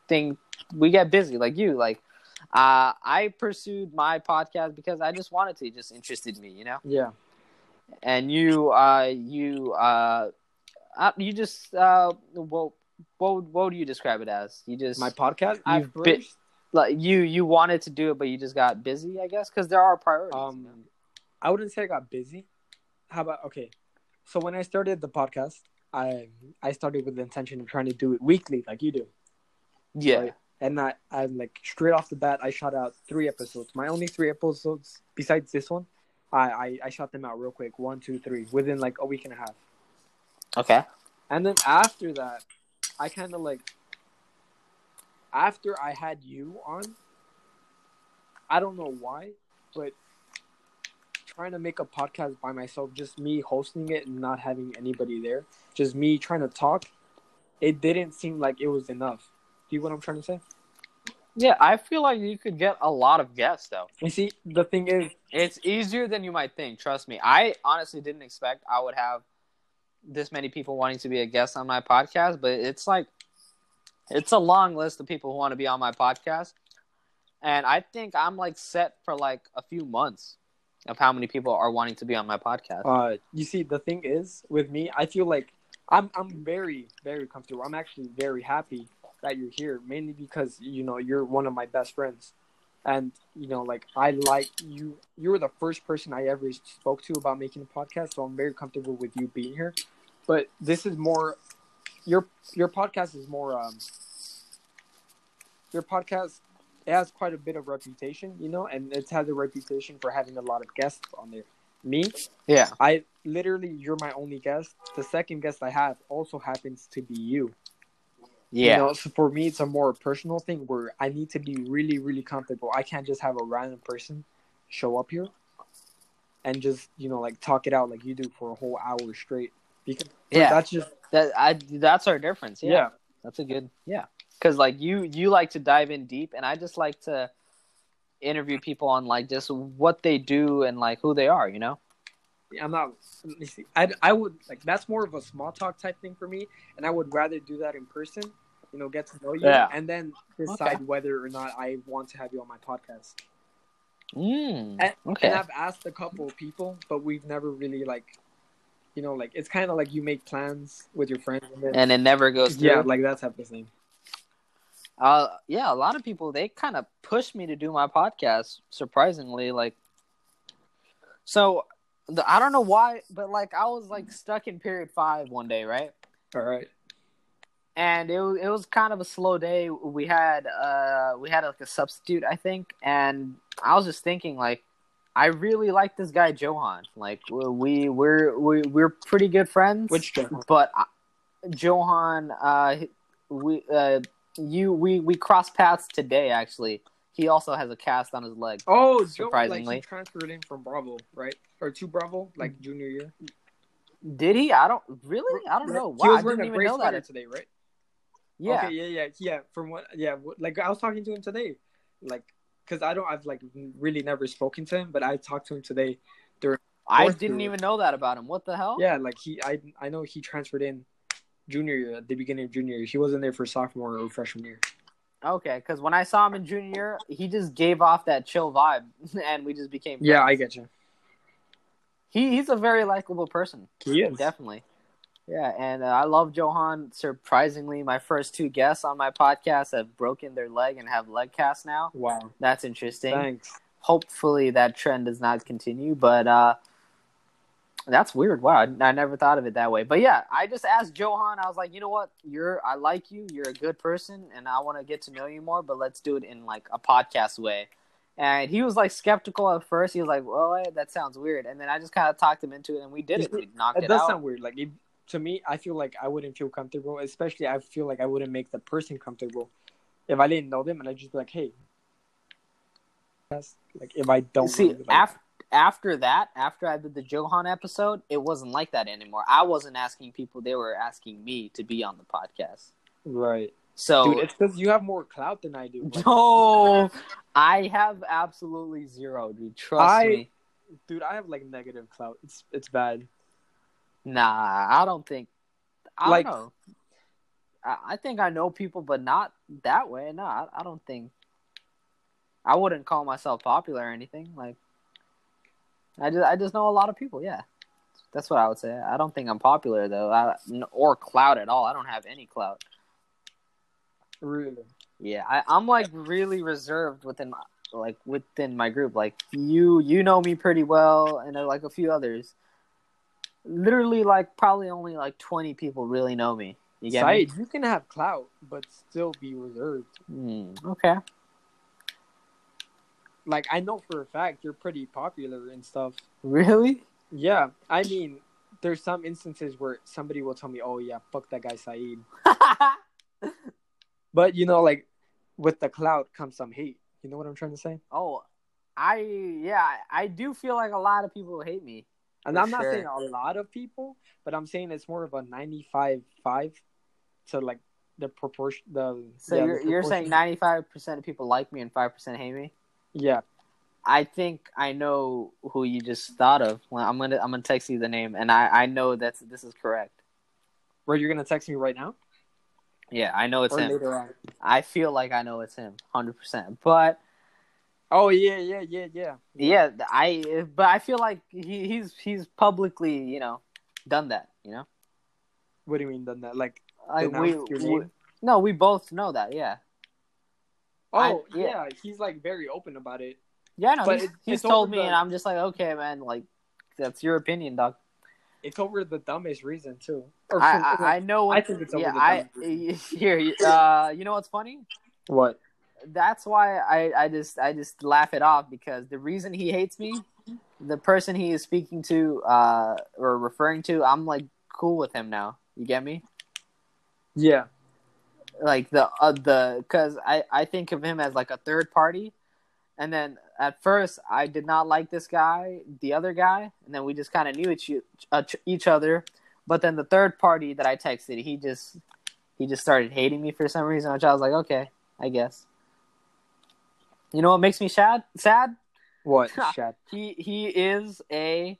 think we get busy, like you. Like, uh, I pursued my podcast because I just wanted to. It just interested me, you know. Yeah. And you, uh, you, uh, uh you just, uh, well, what what would you describe it as? You just My podcast. At you've been first, like you you wanted to do it, but you just got busy, I guess, because there are priorities. um, you know? I wouldn't say I got busy. How about okay? So when I started the podcast, I I started with the intention of trying to do it weekly, like you do. Yeah. Right? And I, I like straight off the bat, I shot out three episodes. My only three episodes besides this one, I, I, I shot them out real quick. One, two, three, within like a week and a half. Okay. And then after that, I kind of like, after I had you on, I don't know why, but trying to make a podcast by myself, just me hosting it and not having anybody there, just me trying to talk, it didn't seem like it was enough. Do you know what I'm trying to say? Yeah, I feel like you could get a lot of guests, though. You see, the thing is, It's easier than you might think. Trust me. I honestly didn't expect I would have this many people wanting to be a guest on my podcast, but it's like it's a long list of people who want to be on my podcast, and I think I'm like set for like a few months of how many people are wanting to be on my podcast. uh, you see, the thing is, with me, I feel like I'm I'm very very comfortable. I'm actually very happy that you're here, mainly because you know you're one of my best friends, and you know like I like you. You were the first person I ever spoke to about making a podcast, so I'm very comfortable with you being here. But this is more your your podcast is more um your podcast. It has quite a bit of reputation, you know, and it has a reputation for having a lot of guests on there. Me, Yeah. I literally, you're my only guest. The second guest I have also happens to be you. Yeah. You know, so for me, it's a more personal thing where I need to be really, really comfortable. I can't just have a random person show up here and just, you know, like talk it out like you do for a whole hour straight. Because Yeah. that's just, That I that's our difference. Yeah. yeah. That's a good, yeah. Because like you, you like to dive in deep, and I just like to interview people on like just what they do and like who they are. You know. I'm not. You see, I, I would like that's more of a small talk type thing for me, and I would rather do that in person. You know, get to know you, Yeah. and then decide Okay. whether or not I want to have you on my podcast. Mm, And, okay. and I've asked a couple of people, but we've never really like, you know, like it's kind of like you make plans with your friends, and then And it never goes through. yeah, like that type of thing. Uh, yeah, a lot of people, they kind of push me to do my podcast, surprisingly. Like, so, the, I don't know why, but, like, I was, like, stuck in period five one day, right? All right. And it was, it was kind of a slow day. We had, uh, we had, like, a substitute, I think, and I was just thinking, like, I really like this guy, Johan. Like, we, we're, we, we're pretty good friends. Which Johan? But uh, Johan, uh, we, uh, You we, we crossed paths today. Actually, he also has a cast on his leg. Oh, surprisingly, Joe, like he transferred in from Bravo, right? Or to Bravo, like junior year. Did he? I don't really. I don't know. Wow, He was I wearing didn't a even gray know sweater that. today, right? Yeah. Okay, yeah, yeah, yeah. From what? Yeah, like I was talking to him today, like because I don't. I've like really never spoken to him, but I talked to him today. During I fourth didn't period. even know that about him. What the hell? Yeah, like he, I, I know he transferred in junior year at the beginning of junior year. He wasn't there for sophomore or freshman year. Okay, because when I saw him in junior year, he just gave off that chill vibe, and we just became friends. Yeah, I get you. He he's a very likable person. He is. Definitely. Yeah, and uh, I love Johan. Surprisingly, my first two guests on my podcast have broken their leg and have leg casts now. Wow. That's interesting. Thanks. Hopefully that trend does not continue, but uh, that's weird. Wow, I, I never thought of it that way. But yeah, I just asked Johan. I was like, you know what? You're, I like you. You're a good person, and I want to get to know you more. But let's do it in like a podcast way. And he was like skeptical at first. He was like, "Well, that sounds weird." And then I just kind of talked him into it, and we did it. We knocked it, It does out. sound weird. Like it, to me, I feel like I wouldn't feel comfortable. Especially, I feel like I wouldn't make the person comfortable if I didn't know them, and I'd just be like, "Hey." Like if I don't See, know, like, after after that, after I did the Johan episode, it wasn't like that anymore. I wasn't asking people; they were asking me to be on the podcast. right, So, dude, it's because you have more clout than I do. Like, no, I have absolutely zero, dude. Trust I- me. dude, I have like negative clout. It's it's bad. Nah, I don't think. I Like- don't know. I, I think I know people, but not that way. No, I, I don't think. I wouldn't call myself popular or anything. Like, I just I just know a lot of people. Yeah, that's what I would say. I don't think I'm popular though, I, or clout at all. I don't have any clout. Really? Yeah, I, I'm like really reserved within my, like within my group. Like you, you know me pretty well, and uh, like a few others. Literally, like probably only like twenty people really know me. You get Said, me? you can have clout, but still be reserved. Mm, okay. Like, I know for a fact you're pretty popular and stuff. Really? Yeah, I mean, there's some instances where somebody will tell me, "Oh yeah, fuck that guy Saeed." But you know, like with the clout comes some hate. You know what I'm trying to say? Oh, I yeah, I, I do feel like a lot of people hate me. And For I'm not sure. saying a lot of people, but I'm saying it's more of a ninety-five five to like the proportion. The So yeah, you're the you're saying proportion. ninety-five percent of people like me and five percent hate me? Yeah. I think I know who you just thought of. Well, I'm gonna I'm gonna text you the name, and I, I know that's this is correct. Where you're gonna text me right now Yeah, I know it's or him. later on? I feel like I know it's him, hundred percent. But Oh yeah, yeah, yeah, yeah. yeah, I but I feel like he, he's he's publicly you know done that. You know, What do you mean done that? Like like we, denounced your we name? no, we both know that. Yeah. Oh I- yeah. yeah. He's like very open about it. Yeah, no, But he's, it- he's it's told over me, the- and I'm just like, okay, man, like that's your opinion, dog. It's over the dumbest reason too. Or I, for- I I know. What, I think it's over yeah. the I dumbest here. Uh, you know what's funny? What? That's why I, I just I just laugh it off because the reason he hates me, the person he is speaking to uh or referring to, I'm like cool with him now. You get me? Yeah. Like the uh, the because I I think of him as like a third party, and then at first I did not like this guy, the other guy, and then we just kind of knew each uh, each other, but then the third party that I texted, he just he just started hating me for some reason, which I was like, okay, I guess. You know what makes me sad? Sad? What? Shad. He he is a,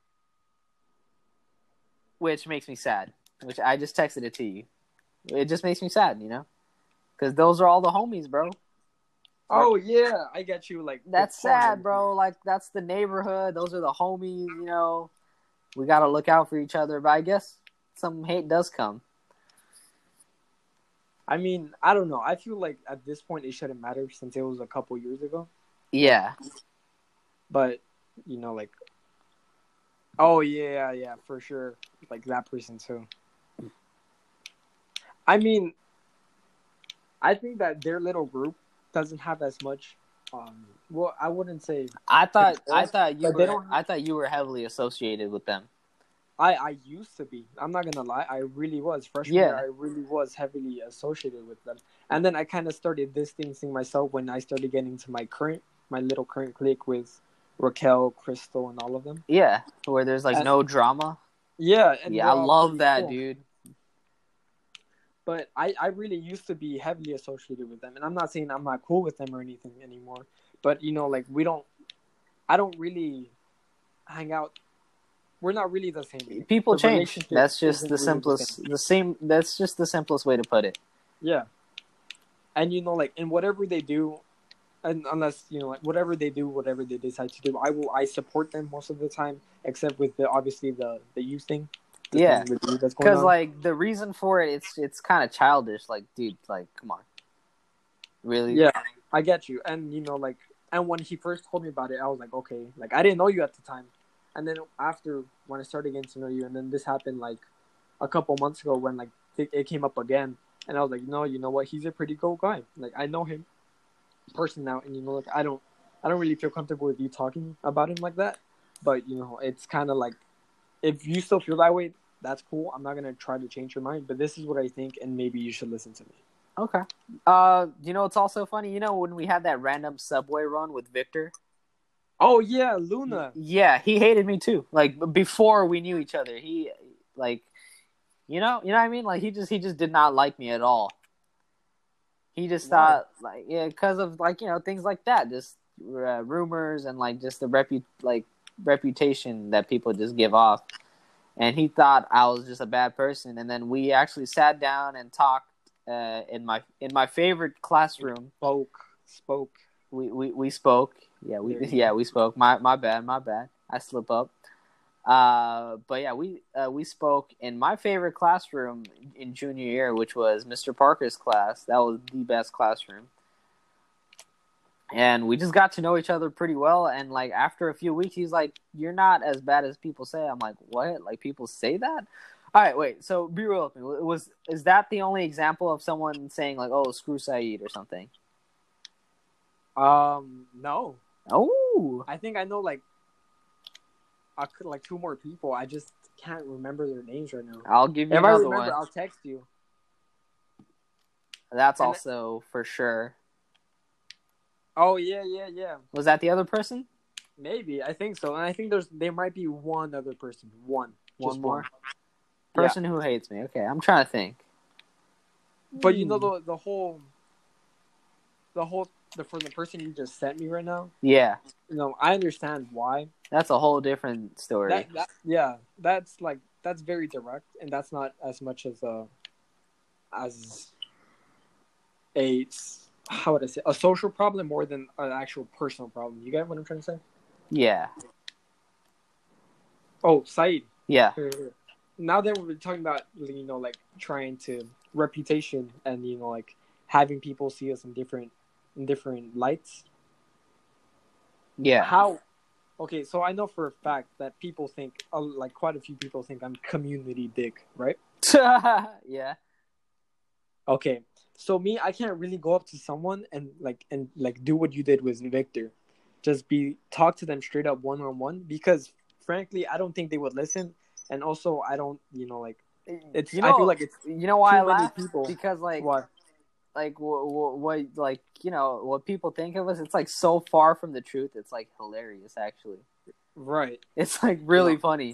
which makes me sad. Which I just texted it to you. It just makes me sad, you know, because those are all the homies, bro. Oh yeah, I get you. Like That's the fun. sad, bro. Like that's the neighborhood. Those are the homies. You know, we gotta look out for each other. But I guess some hate does come. I mean, I don't know. I feel like at this point it shouldn't matter since it was a couple years ago. Yeah. But you know, like, oh yeah, yeah, for sure. Like that person too. I mean, I think that their little group doesn't have as much. Um, well, I wouldn't say. I thought I thought you But they were don't- I thought you were heavily associated with them. I, I used to be. I'm not gonna lie. I really was freshman Yeah. year. I really was heavily associated with them, and then I kind of started distancing myself when I started getting to my current, my little current clique with Raquel, Crystal, and all of them. Yeah, where there's like And- no drama. Yeah, and Yeah, they're I all love pretty that, cool. dude. But I, I really used to be heavily associated with them, and I'm not saying I'm not cool with them or anything anymore. But you know, like we don't, I don't really hang out. We're not really the same. People The change. relationship That's just isn't the really simplest. same. The same. That's just the simplest way to put it. Yeah, and you know, like in whatever they do, and unless you know, like whatever they do, whatever they decide to do, I will. I support them most of the time, except with the obviously the the youth thing. the Yeah. thing with youth that's going Because on. like the reason for it, it's it's kind of childish. Like, dude, like, come on, really? Yeah, I get you. And, you know, like, and when he first told me about it, I was like, okay. Like, I didn't know you at the time. And then after, when I started getting to know you, and then this happened, like, a couple months ago when, like, it, it came up again. And I was like, no, you know what? He's a pretty cool guy. Like, I know him in person now. And, you know, like, I don't, I don't really feel comfortable with you talking about him like that. But, you know, it's kind of like, if you still feel that way, that's cool. I'm not going to try to change your mind. But this is what I think, and maybe you should listen to me. Okay. Uh, you know what's also funny? You know when we had that random subway run with Victor? Oh, yeah, Luna. Yeah, he hated me too. Like b- before we knew each other, he like, you know, you know what I mean? Like he just he just did not like me at all. He just Why? thought like yeah, because of like you know things like that, just uh, rumors and like just the repu like reputation that people just give off. and he thought I was just a bad person. And then we actually sat down and talked uh, in my in my favorite classroom. Spoke, spoke. We we, we spoke. Yeah, we yeah we spoke. My my bad, my bad. I slip up. Uh, but yeah, we uh, we spoke in my favorite classroom in junior year, which was Mister Parker's class. That was the best classroom. And we just got to know each other pretty well. And, like, after a few weeks, he's like, you're not as bad as people say. I'm like, what? Like, people say that? All right, wait. So, be real with me. Was, is that the only example of someone saying, like, oh, screw Saeed or something? Um, no. Oh. I think I know, like, I could, like, two more people. I just can't remember their names right now. I'll give you if another I remember, one. I'll text you. That's and also I- for sure. Oh, yeah, yeah, yeah. Was that the other person? Maybe. I think so. And I think there's there might be one other person. One. One Just more? one. Person yeah. who hates me. Okay, I'm trying to think. But you know the the whole the whole the for the person you just sent me right now? Yeah. You know, I understand why. That's a whole different story. That, that, yeah, that's like that's very direct, and that's not as much as a as a how would I say a social problem more than an actual personal problem. You get what I'm trying to say? Yeah. Oh, Saeed. Yeah. Here, here. Now that we're talking about, you know, like trying to reputation and, you know, like having people see us in different in different lights. Yeah. How? Okay, so I know for a fact that people think, uh, like quite a few people think I'm community dick, right? Yeah. Okay, so me, I can't really go up to someone and like and like do what you did with Victor, just be talk to them straight up one on one because frankly, I don't think they would listen, and also I don't, you know, like it's. You know, I feel like it's. You know why I many laugh? people. Because like what, like what, what, what, like you know what people think of us. It's like so far from the truth. It's like hilarious, actually. Right. It's like really yeah. funny.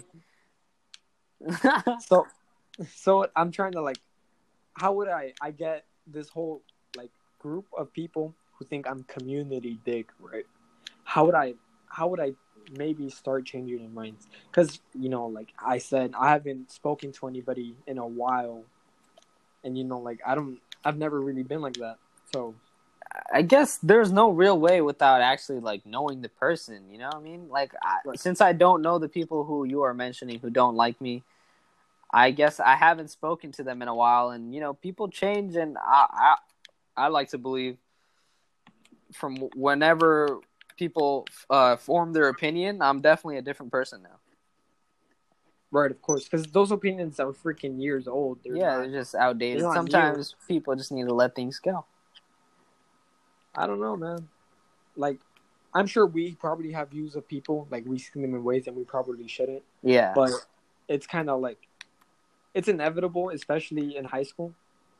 so, so I'm trying to like. How would I, I get this whole, like, group of people who think I'm community dick, right? How would I, how would I maybe start changing their minds? Because, you know, like I said, I haven't spoken to anybody in a while. And, you know, like, I don't, I've never really been like that. So. I guess there's no real way without actually, like, knowing the person, you know what I mean? Like, I, right. since I don't know the people who you are mentioning who don't like me, I guess I haven't spoken to them in a while, and, you know, people change, and I I, I like to believe from whenever people uh, form their opinion, I'm definitely a different person now. Right, of course, because those opinions are freaking years old. They're yeah, not, they're just outdated. They're Sometimes years. People just need to let things go. I don't know, man. Like, I'm sure we probably have views of people, like, we see them in ways that we probably shouldn't. Yeah. But it's kind of like, it's inevitable, especially in high school.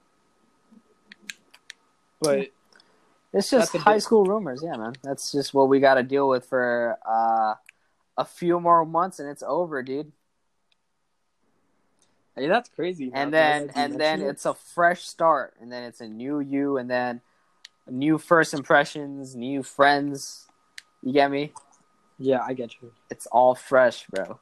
But it's just high bit... school rumors, yeah, man. That's just what we got to deal with for uh, a few more months, and it's over, dude. Hey, that's crazy. And then, and then it's a fresh start, and then it's a new you, and then new first impressions, new friends. You get me? Yeah, I get you. It's all fresh, bro.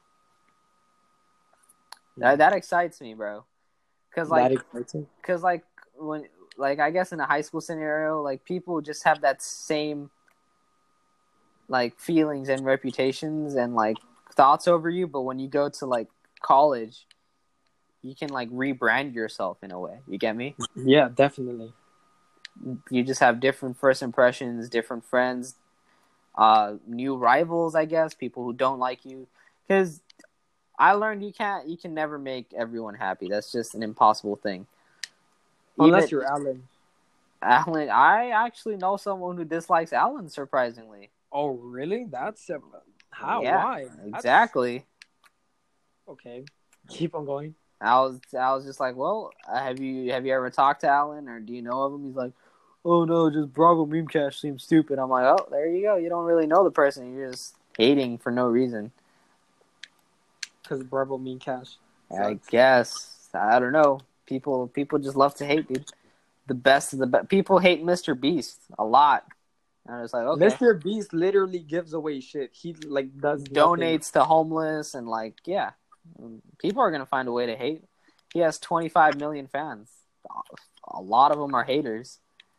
That that excites me, bro. Cause like, cause like when like I guess in a high school scenario, like people just have that same like feelings and reputations and like thoughts over you, but when you go to like college, you can like rebrand yourself in a way. You get me? Yeah, definitely. You just have different first impressions, different friends, uh, new rivals, I guess, people who don't like you, because. I learned you can't, you can never make everyone happy. That's just an impossible thing. Unless Even, you're Alan. Alan, I actually know someone who dislikes Alan, surprisingly. Oh, really? That's uh, how? Yeah, Why? Exactly. That's... Okay, keep on going. I was, I was just like, well, have you, have you ever talked to Alan, or do you know of him? He's like, oh no, just Bravo Meme Cash seems stupid. I'm like, oh, there you go. You don't really know the person. You're just hating for no reason. Because Bravo Meme Cash. I guess. I don't know. People people just love to hate, dude. The best of the best. People hate Mister Beast a lot. And I was like, okay. Mister Beast literally gives away shit. He, like, does Donates nothing. to homeless and, like, yeah. People are gonna find a way to hate. He has twenty-five million fans. A lot of them are haters.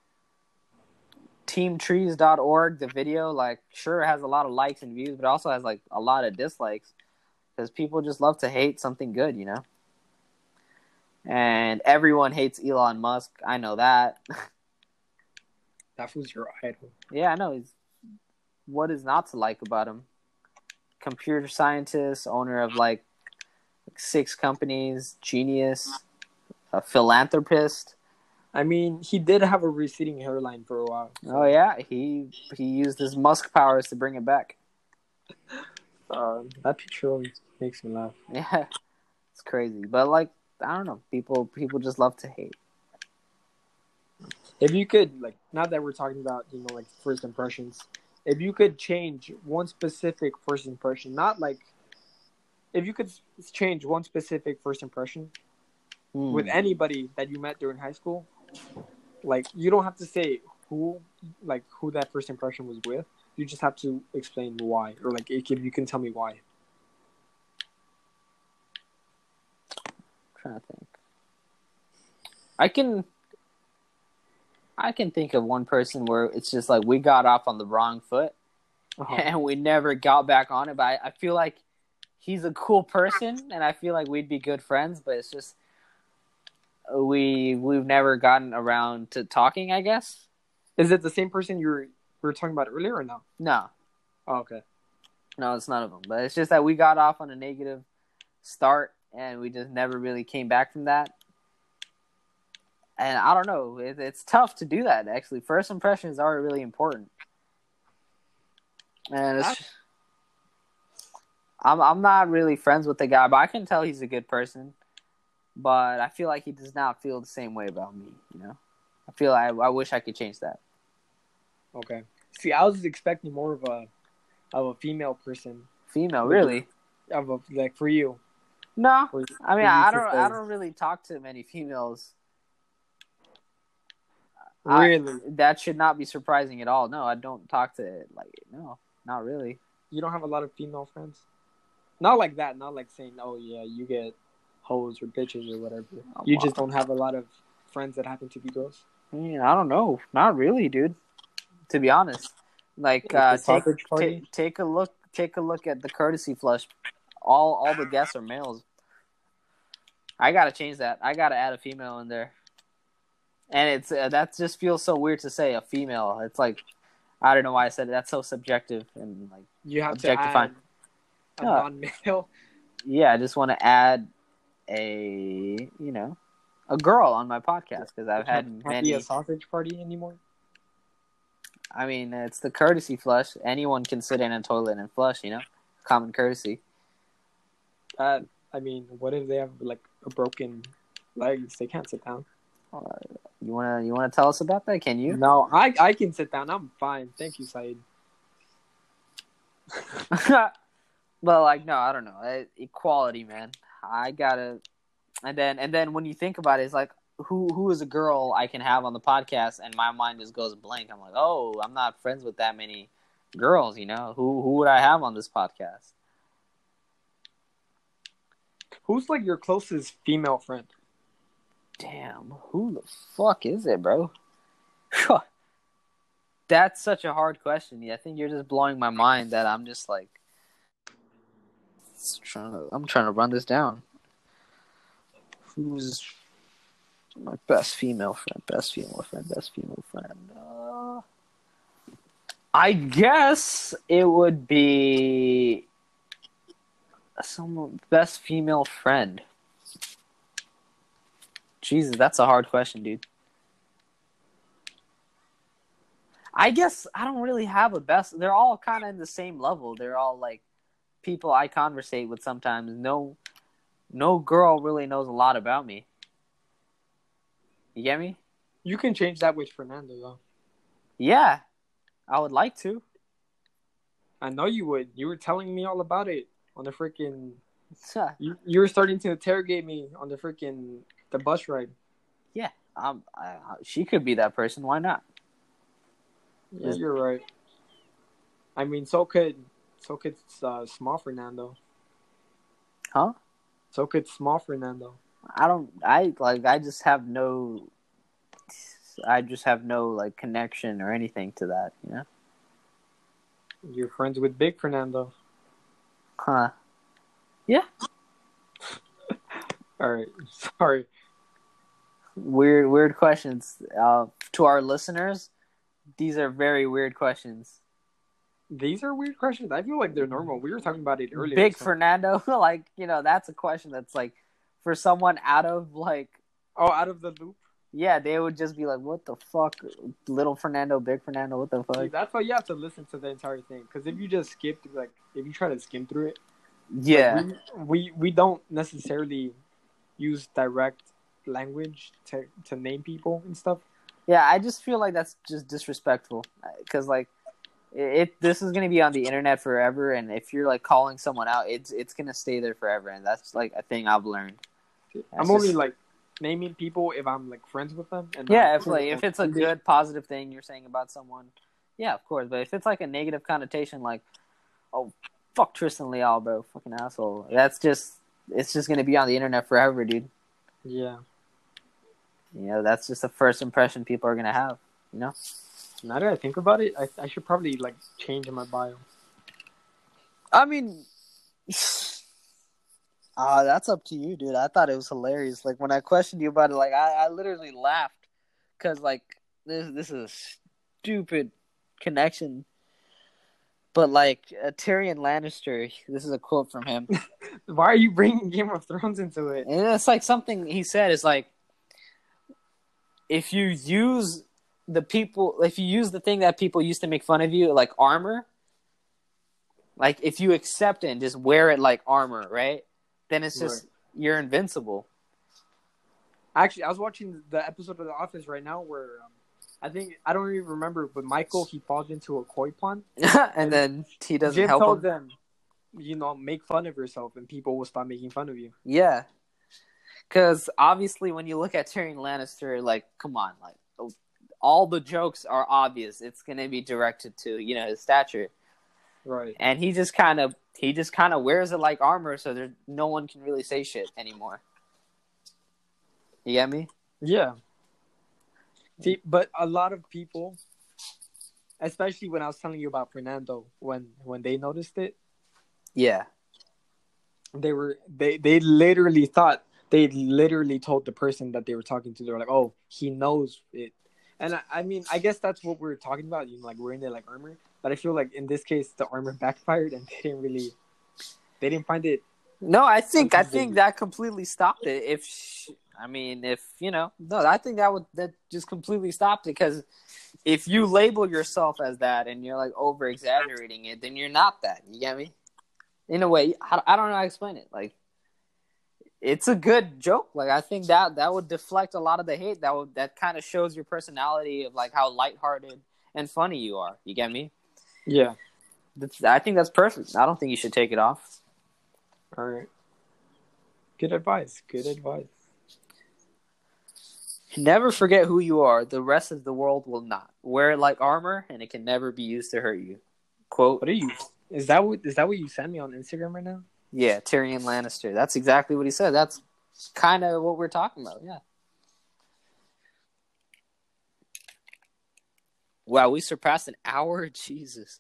team trees dot org, the video, like, sure, it has a lot of likes and views, but it also has, like, a lot of dislikes. Because people just love to hate something good, you know? And everyone hates Elon Musk. I know that. That was your idol. Yeah, I know. He's, what is not to like about him? Computer scientist, owner of, like, six companies, genius, a philanthropist. I mean, he did have a receding hairline for a while. So. Oh, yeah. He he used his Musk powers to bring it back. Uh, that picture always makes me laugh. Yeah. It's crazy. But, like, I don't know. People people just love to hate. If you could, like, now that we're talking about, you know, like, first impressions, if you could change one specific first impression, not, like, if you could change one specific first impression mm. with anybody that you met during high school, like, you don't have to say who, like, who that first impression was with. You just have to explain why, or, like, if you can tell me why. I'm trying to think. I can... I can think of one person where it's just like we got off on the wrong foot uh-huh. and we never got back on it. But I, I feel like he's a cool person and I feel like we'd be good friends. But it's just we we've never gotten around to talking, I guess. Is it the same person you were, we were talking about earlier or no? No. Oh, okay. No, it's none of them. But it's just that we got off on a negative start and we just never really came back from that. And I don't know, it, it's tough to do that, actually. First impressions are really important. And it's, I'm I'm not really friends with the guy, but I can tell he's a good person. But I feel like he does not feel the same way about me, you know? I feel like I, I wish I could change that. Okay. See, I was expecting more of a of a female person. Female, really? Of a, like, for you. No. For, I mean, I don't I don't really talk to many females. Really? I, that should not be surprising at all. No, I don't talk to, like, no, not really. You don't have a lot of female friends? Not like that. Not like saying, oh, yeah, you get hoes or bitches or whatever. Oh, you wow. just don't have a lot of friends that happen to be girls? I mean, I don't know. Not really, dude. To be honest. Like, uh, take, take, take a look Take a look at the courtesy flush. All, all the guests are males. I gotta change that. I gotta add a female in there. And it's uh, that just feels so weird to say, a female. It's like, I don't know why I said it. That's so subjective and like you have objectifying. To add a yeah. non-male. Yeah, I just want to add a you know a girl on my podcast because I've had can't many. Be a sausage party anymore. I mean, it's the courtesy flush. Anyone can sit in a toilet and flush. You know, common courtesy. Uh, I mean, what if they have like a broken legs? They can't sit down. Uh, you wanna you wanna tell us about that? Can you? No, I I can sit down. I'm fine. Thank you, Saeed. Well, like no, I don't know. I, equality, man. I gotta, and then and then when you think about it, it's like who who is a girl I can have on the podcast, and my mind just goes blank. I'm like, oh, I'm not friends with that many girls. You know, who who would I have on this podcast? Who's like your closest female friend? Damn, who the fuck is it, bro? That's such a hard question. Yeah, I think you're just blowing my mind that I'm just like trying to I'm trying to run this down. Who's my best female friend? Best female friend, best female friend. Uh, I guess it would be someone best female friend. Jesus, that's a hard question, dude. I guess I don't really have a best. They're all kind of in the same level. They're all like people I conversate with sometimes. No, no girl really knows a lot about me. You get me? You can change that with Fernando, though. Yeah, I would like to. I know you would. You were telling me all about it on the freaking. you you were starting to interrogate me on the freaking. The bus ride. Yeah, um, I, she could be that person. Why not? Yeah, you're right. I mean, so could so could uh, small Fernando. Huh? So could small Fernando. I don't. I like. I just have no. I just have no like connection or anything to that. You know. You're friends with Big Fernando. Huh. Yeah. All right. Sorry. Weird, weird questions. Uh, to our listeners, these are very weird questions. These are weird questions. I feel like they're normal. We were talking about it earlier. Big so. Fernando, like, you know, that's a question that's like, for someone out of like, oh, out of the loop. Yeah, they would just be like, "What the fuck, little Fernando, big Fernando, what the fuck?" See, that's why you have to listen to the entire thing. Because if you just skip through, like, if you try to skim through it, yeah, like, we, we we don't necessarily use direct language to to name people and stuff. Yeah, I just feel like that's just disrespectful. Because like, it, it this is gonna be on the internet forever, and if you're like calling someone out, it's it's gonna stay there forever, and that's like a thing I've learned. That's I'm just... only like. naming people if I'm like friends with them. And yeah, if like if it's a good positive thing you're saying about someone, yeah, of course. But if it's like a negative connotation, like, oh, fuck Tristan Leal, bro, fucking asshole. That's just it's just gonna be on the internet forever, dude. Yeah. You know, that's just the first impression people are gonna have. You know. Now that I think about it, I I should probably like change in my bio. I mean. Ah, uh, that's up to you, dude. I thought it was hilarious. Like when I questioned you about it, like I, I literally laughed because like this this is a stupid connection. But like uh, Tyrion Lannister, this is a quote from him. Why are you bringing Game of Thrones into it? And it's like something he said is like, if you use the people, if you use the thing that people used to make fun of you, like armor, like if you accept it and just wear it like armor, right? Then it's just, right. You're invincible. Actually, I was watching the episode of The Office right now where um, I think, I don't even remember, but Michael, he falls into a koi pond. and, and then he doesn't Jim help told him. them, you know, make fun of yourself and people will stop making fun of you. Yeah. Because obviously when you look at Tyrion Lannister, like, come on, like, all the jokes are obvious. It's going to be directed to, you know, his stature. Right. And he just kind of he just kind of wears it like armor, so there no one can really say shit anymore. You get me? Yeah. See, but a lot of people, especially when I was telling you about Fernando, when when they noticed it, yeah, they were they they literally thought they literally told the person that they were talking to. They were like, "Oh, he knows it." And I, I mean, I guess that's what we're talking about. You know, like wearing it like armor. But I feel like in this case, the armor backfired, and they didn't really, they didn't find it. No, I think I think that completely stopped it. If she, I mean, if you know, no, I think that would that just completely stopped it because if you label yourself as that and you're like over exaggerating it, then you're not that. You get me? In a way, I, I don't know how to explain it. Like, it's a good joke. Like, I think that that would deflect a lot of the hate. That would that kind of shows your personality of like how lighthearted and funny you are. You get me? Yeah. That's, I think that's perfect. I don't think you should take it off. All right. Good advice. Good advice. Never forget who you are. The rest of the world will not. Wear it like armor, and it can never be used to hurt you. Quote. What are you? Is that what is that what you sent me on Instagram right now? Yeah, Tyrion Lannister. That's exactly what he said. That's kind of what we're talking about. Yeah. Wow, we surpassed an hour? Jesus.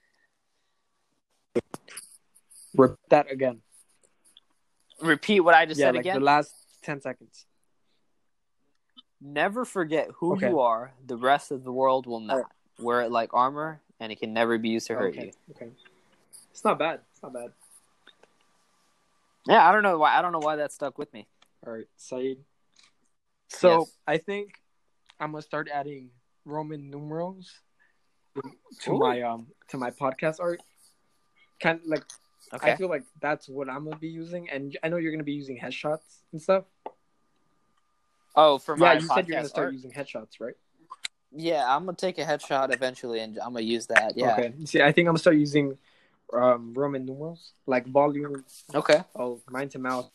Repeat that again. Repeat what I just yeah, said like again? the last ten seconds. Never forget who okay. you are. The rest of the world will not. Right. Wear it like armor, and it can never be used to hurt okay. you. Okay. It's not bad. It's not bad. Yeah, I don't know why. I don't know why that stuck with me. All right, Saeed. So yes. I think I'm gonna start adding Roman numerals to Ooh. my um to my podcast art. Kind of like okay. I feel like that's what I'm gonna be using, and I know you're gonna be using headshots and stuff. Oh, for my yeah, you said you're gonna start art? using headshots, right? Yeah, I'm gonna take a headshot eventually, and I'm gonna use that. Yeah. Okay. See, I think I'm gonna start using um Roman numerals, like volume. Okay. Oh, mind to mouth.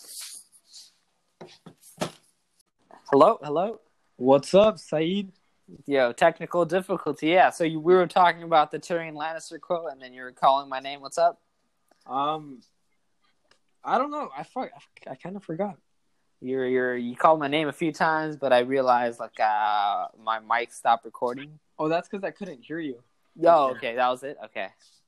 Hello, hello. What's up, Saeed? Yo, technical difficulty. Yeah. So you, we were talking about the Tyrion Lannister quote, and then you were calling my name. What's up? Um, I don't know. I fuck. I, I kind of forgot. You're you're you called my name a few times, but I realized like uh my mic stopped recording. Oh, that's because I couldn't hear you. Oh, okay, that was it. Okay.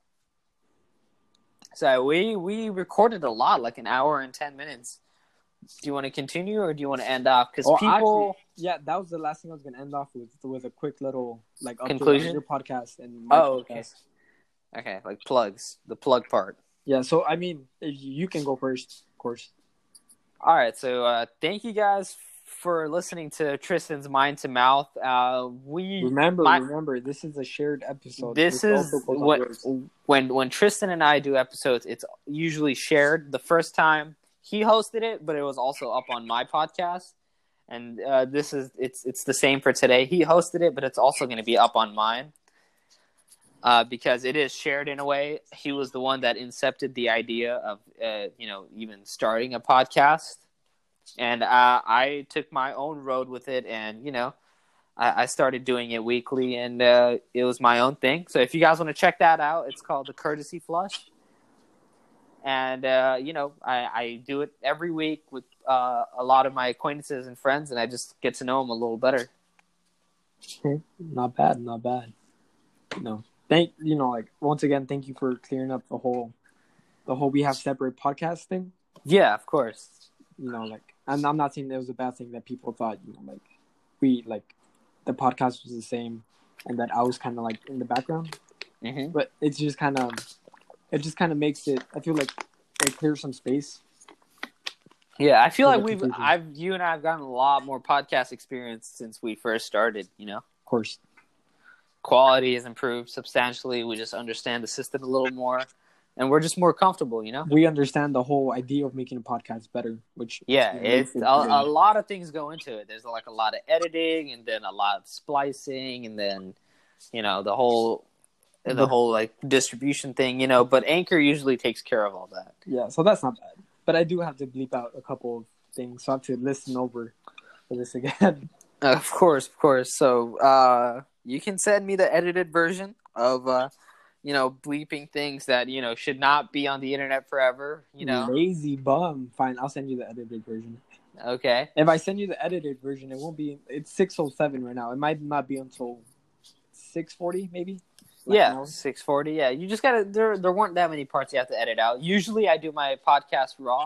So we we recorded a lot, like an hour and ten minutes. Do you want to continue or do you want to end off? Because Oh, people, actually, yeah, that was the last thing I was gonna end off with, with a quick little like update Conclusion? on your podcast and my oh, okay, podcast. okay, like plugs, the plug part. Yeah, so I mean, if you can go first, of course. All right, so uh, thank you guys for listening to Tristan's Mind to Mouth. Uh, we Remember, my- remember, this is a shared episode. This is also goes on what yours. when when Tristan and I do episodes, it's usually shared. The first time he hosted it, but it was also up on my podcast. And uh, this is it's it's the same for today. He hosted it, but it's also going to be up on mine uh, because it is shared in a way. He was the one that incepted the idea of uh, you know even starting a podcast, and uh, I took my own road with it, and you know. I started doing it weekly, and uh, it was my own thing. So if you guys want to check that out, it's called the Courtesy Flush. And, uh, you know, I, I do it every week with uh, a lot of my acquaintances and friends, and I just get to know them a little better. Okay. Not bad, not bad. No, thank you know, like once again, thank you for clearing up the whole, the whole we have separate podcast thing. Yeah, of course. You know, like I'm, I'm not saying that was a bad thing that people thought. You know, like we like. The podcast was the same, and that I was kind of like in the background. Mm-hmm. But it's just kind of, it just kind of makes it. I feel like it clears some space. Yeah, I feel for like the we've, confusion. I've, you and I have gotten a lot more podcast experience since we first started. You know, Of course, quality has improved substantially. We just understand the system a little more, and we're just more comfortable. You know. we understand the whole idea of making a podcast better. Which Yeah, makes it's it a, a good. lot of things go into it. There's like a lot of editing, and then a lot of splicing, and then you know the whole the But- whole like distribution thing. You know, but Anchor usually takes care of all that. Yeah, so that's not bad. But I do have to bleep out a couple of things, so I have to listen over for this again. Uh, of course, of course. So uh, you can send me the edited version of uh, you know bleeping things that you know should not be on the internet forever. You know, Lazy bum. Fine, I'll send you the edited version. okay. If I send you the edited version, it won't be. It's six oh seven right now. It might not be until six forty, maybe. Like an Yeah, hour. six forty. Yeah, you just gotta. There, there weren't that many parts you have to edit out. Usually, I do my podcast raw,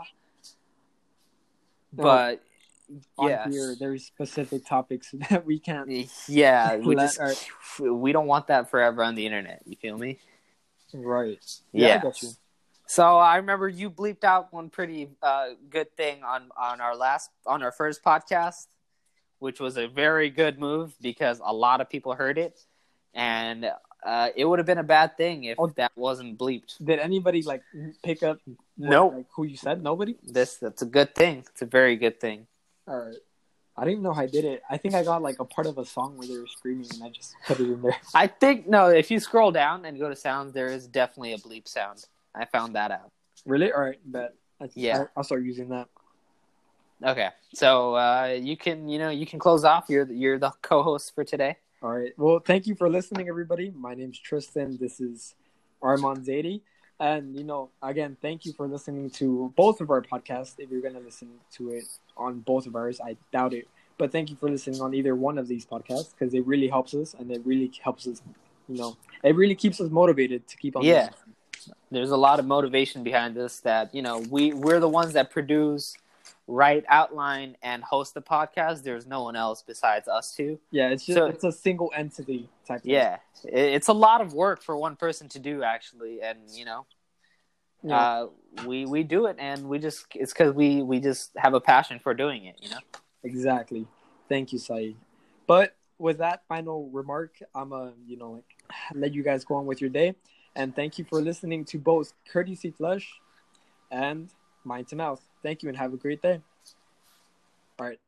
No, but on yeah, here, there's specific topics that we can't. yeah, we Let- just or- we don't want that forever on the internet. You feel me? Right. Yeah. I got you. So I remember you bleeped out one pretty uh, good thing on on our last on our first podcast, which was a very good move because a lot of people heard it, and uh, it would have been a bad thing if Oh. that wasn't bleeped. Did anybody like pick up? what- Nope. Like, who you said? Nobody. This that's a good thing. It's a very good thing. All right. I didn't even know how I did it. I think I got like a part of a song where they were screaming, and I just put it in there. I think no. If you scroll down and go to sounds, there is definitely a bleep sound. I found that out. Really? All right. Bet. I, Yeah. I, I'll start using that. Okay, so uh, you can you know you can close off. You're you're the co-host for today. All right. Well, thank you for listening, everybody. My name's Tristan. This is Armand Zaidi. And, you know, again, thank you for listening to both of our podcasts. If you're going to listen to it on both of ours, I doubt it. But thank you for listening on either one of these podcasts because it really helps us and it really helps us, you know, it really keeps us motivated to keep on Yeah. doing There's a lot of motivation behind this. That you know we we're the ones that produce, write, outline, and host the podcast. There's no one else besides us two. Yeah, it's just So- it's a single entity type of Yeah, it, it's a lot of work for one person to do actually, and you know. Yeah. Uh, we we do it, and we just it's because we we just have a passion for doing it, you know. Exactly. Thank you, Saeed. But with that final remark, I'm a you know like let you guys go on with your day, and thank you for listening to both Courtesy Flush and Mind to Mouth. Thank you, and have a great day. All right.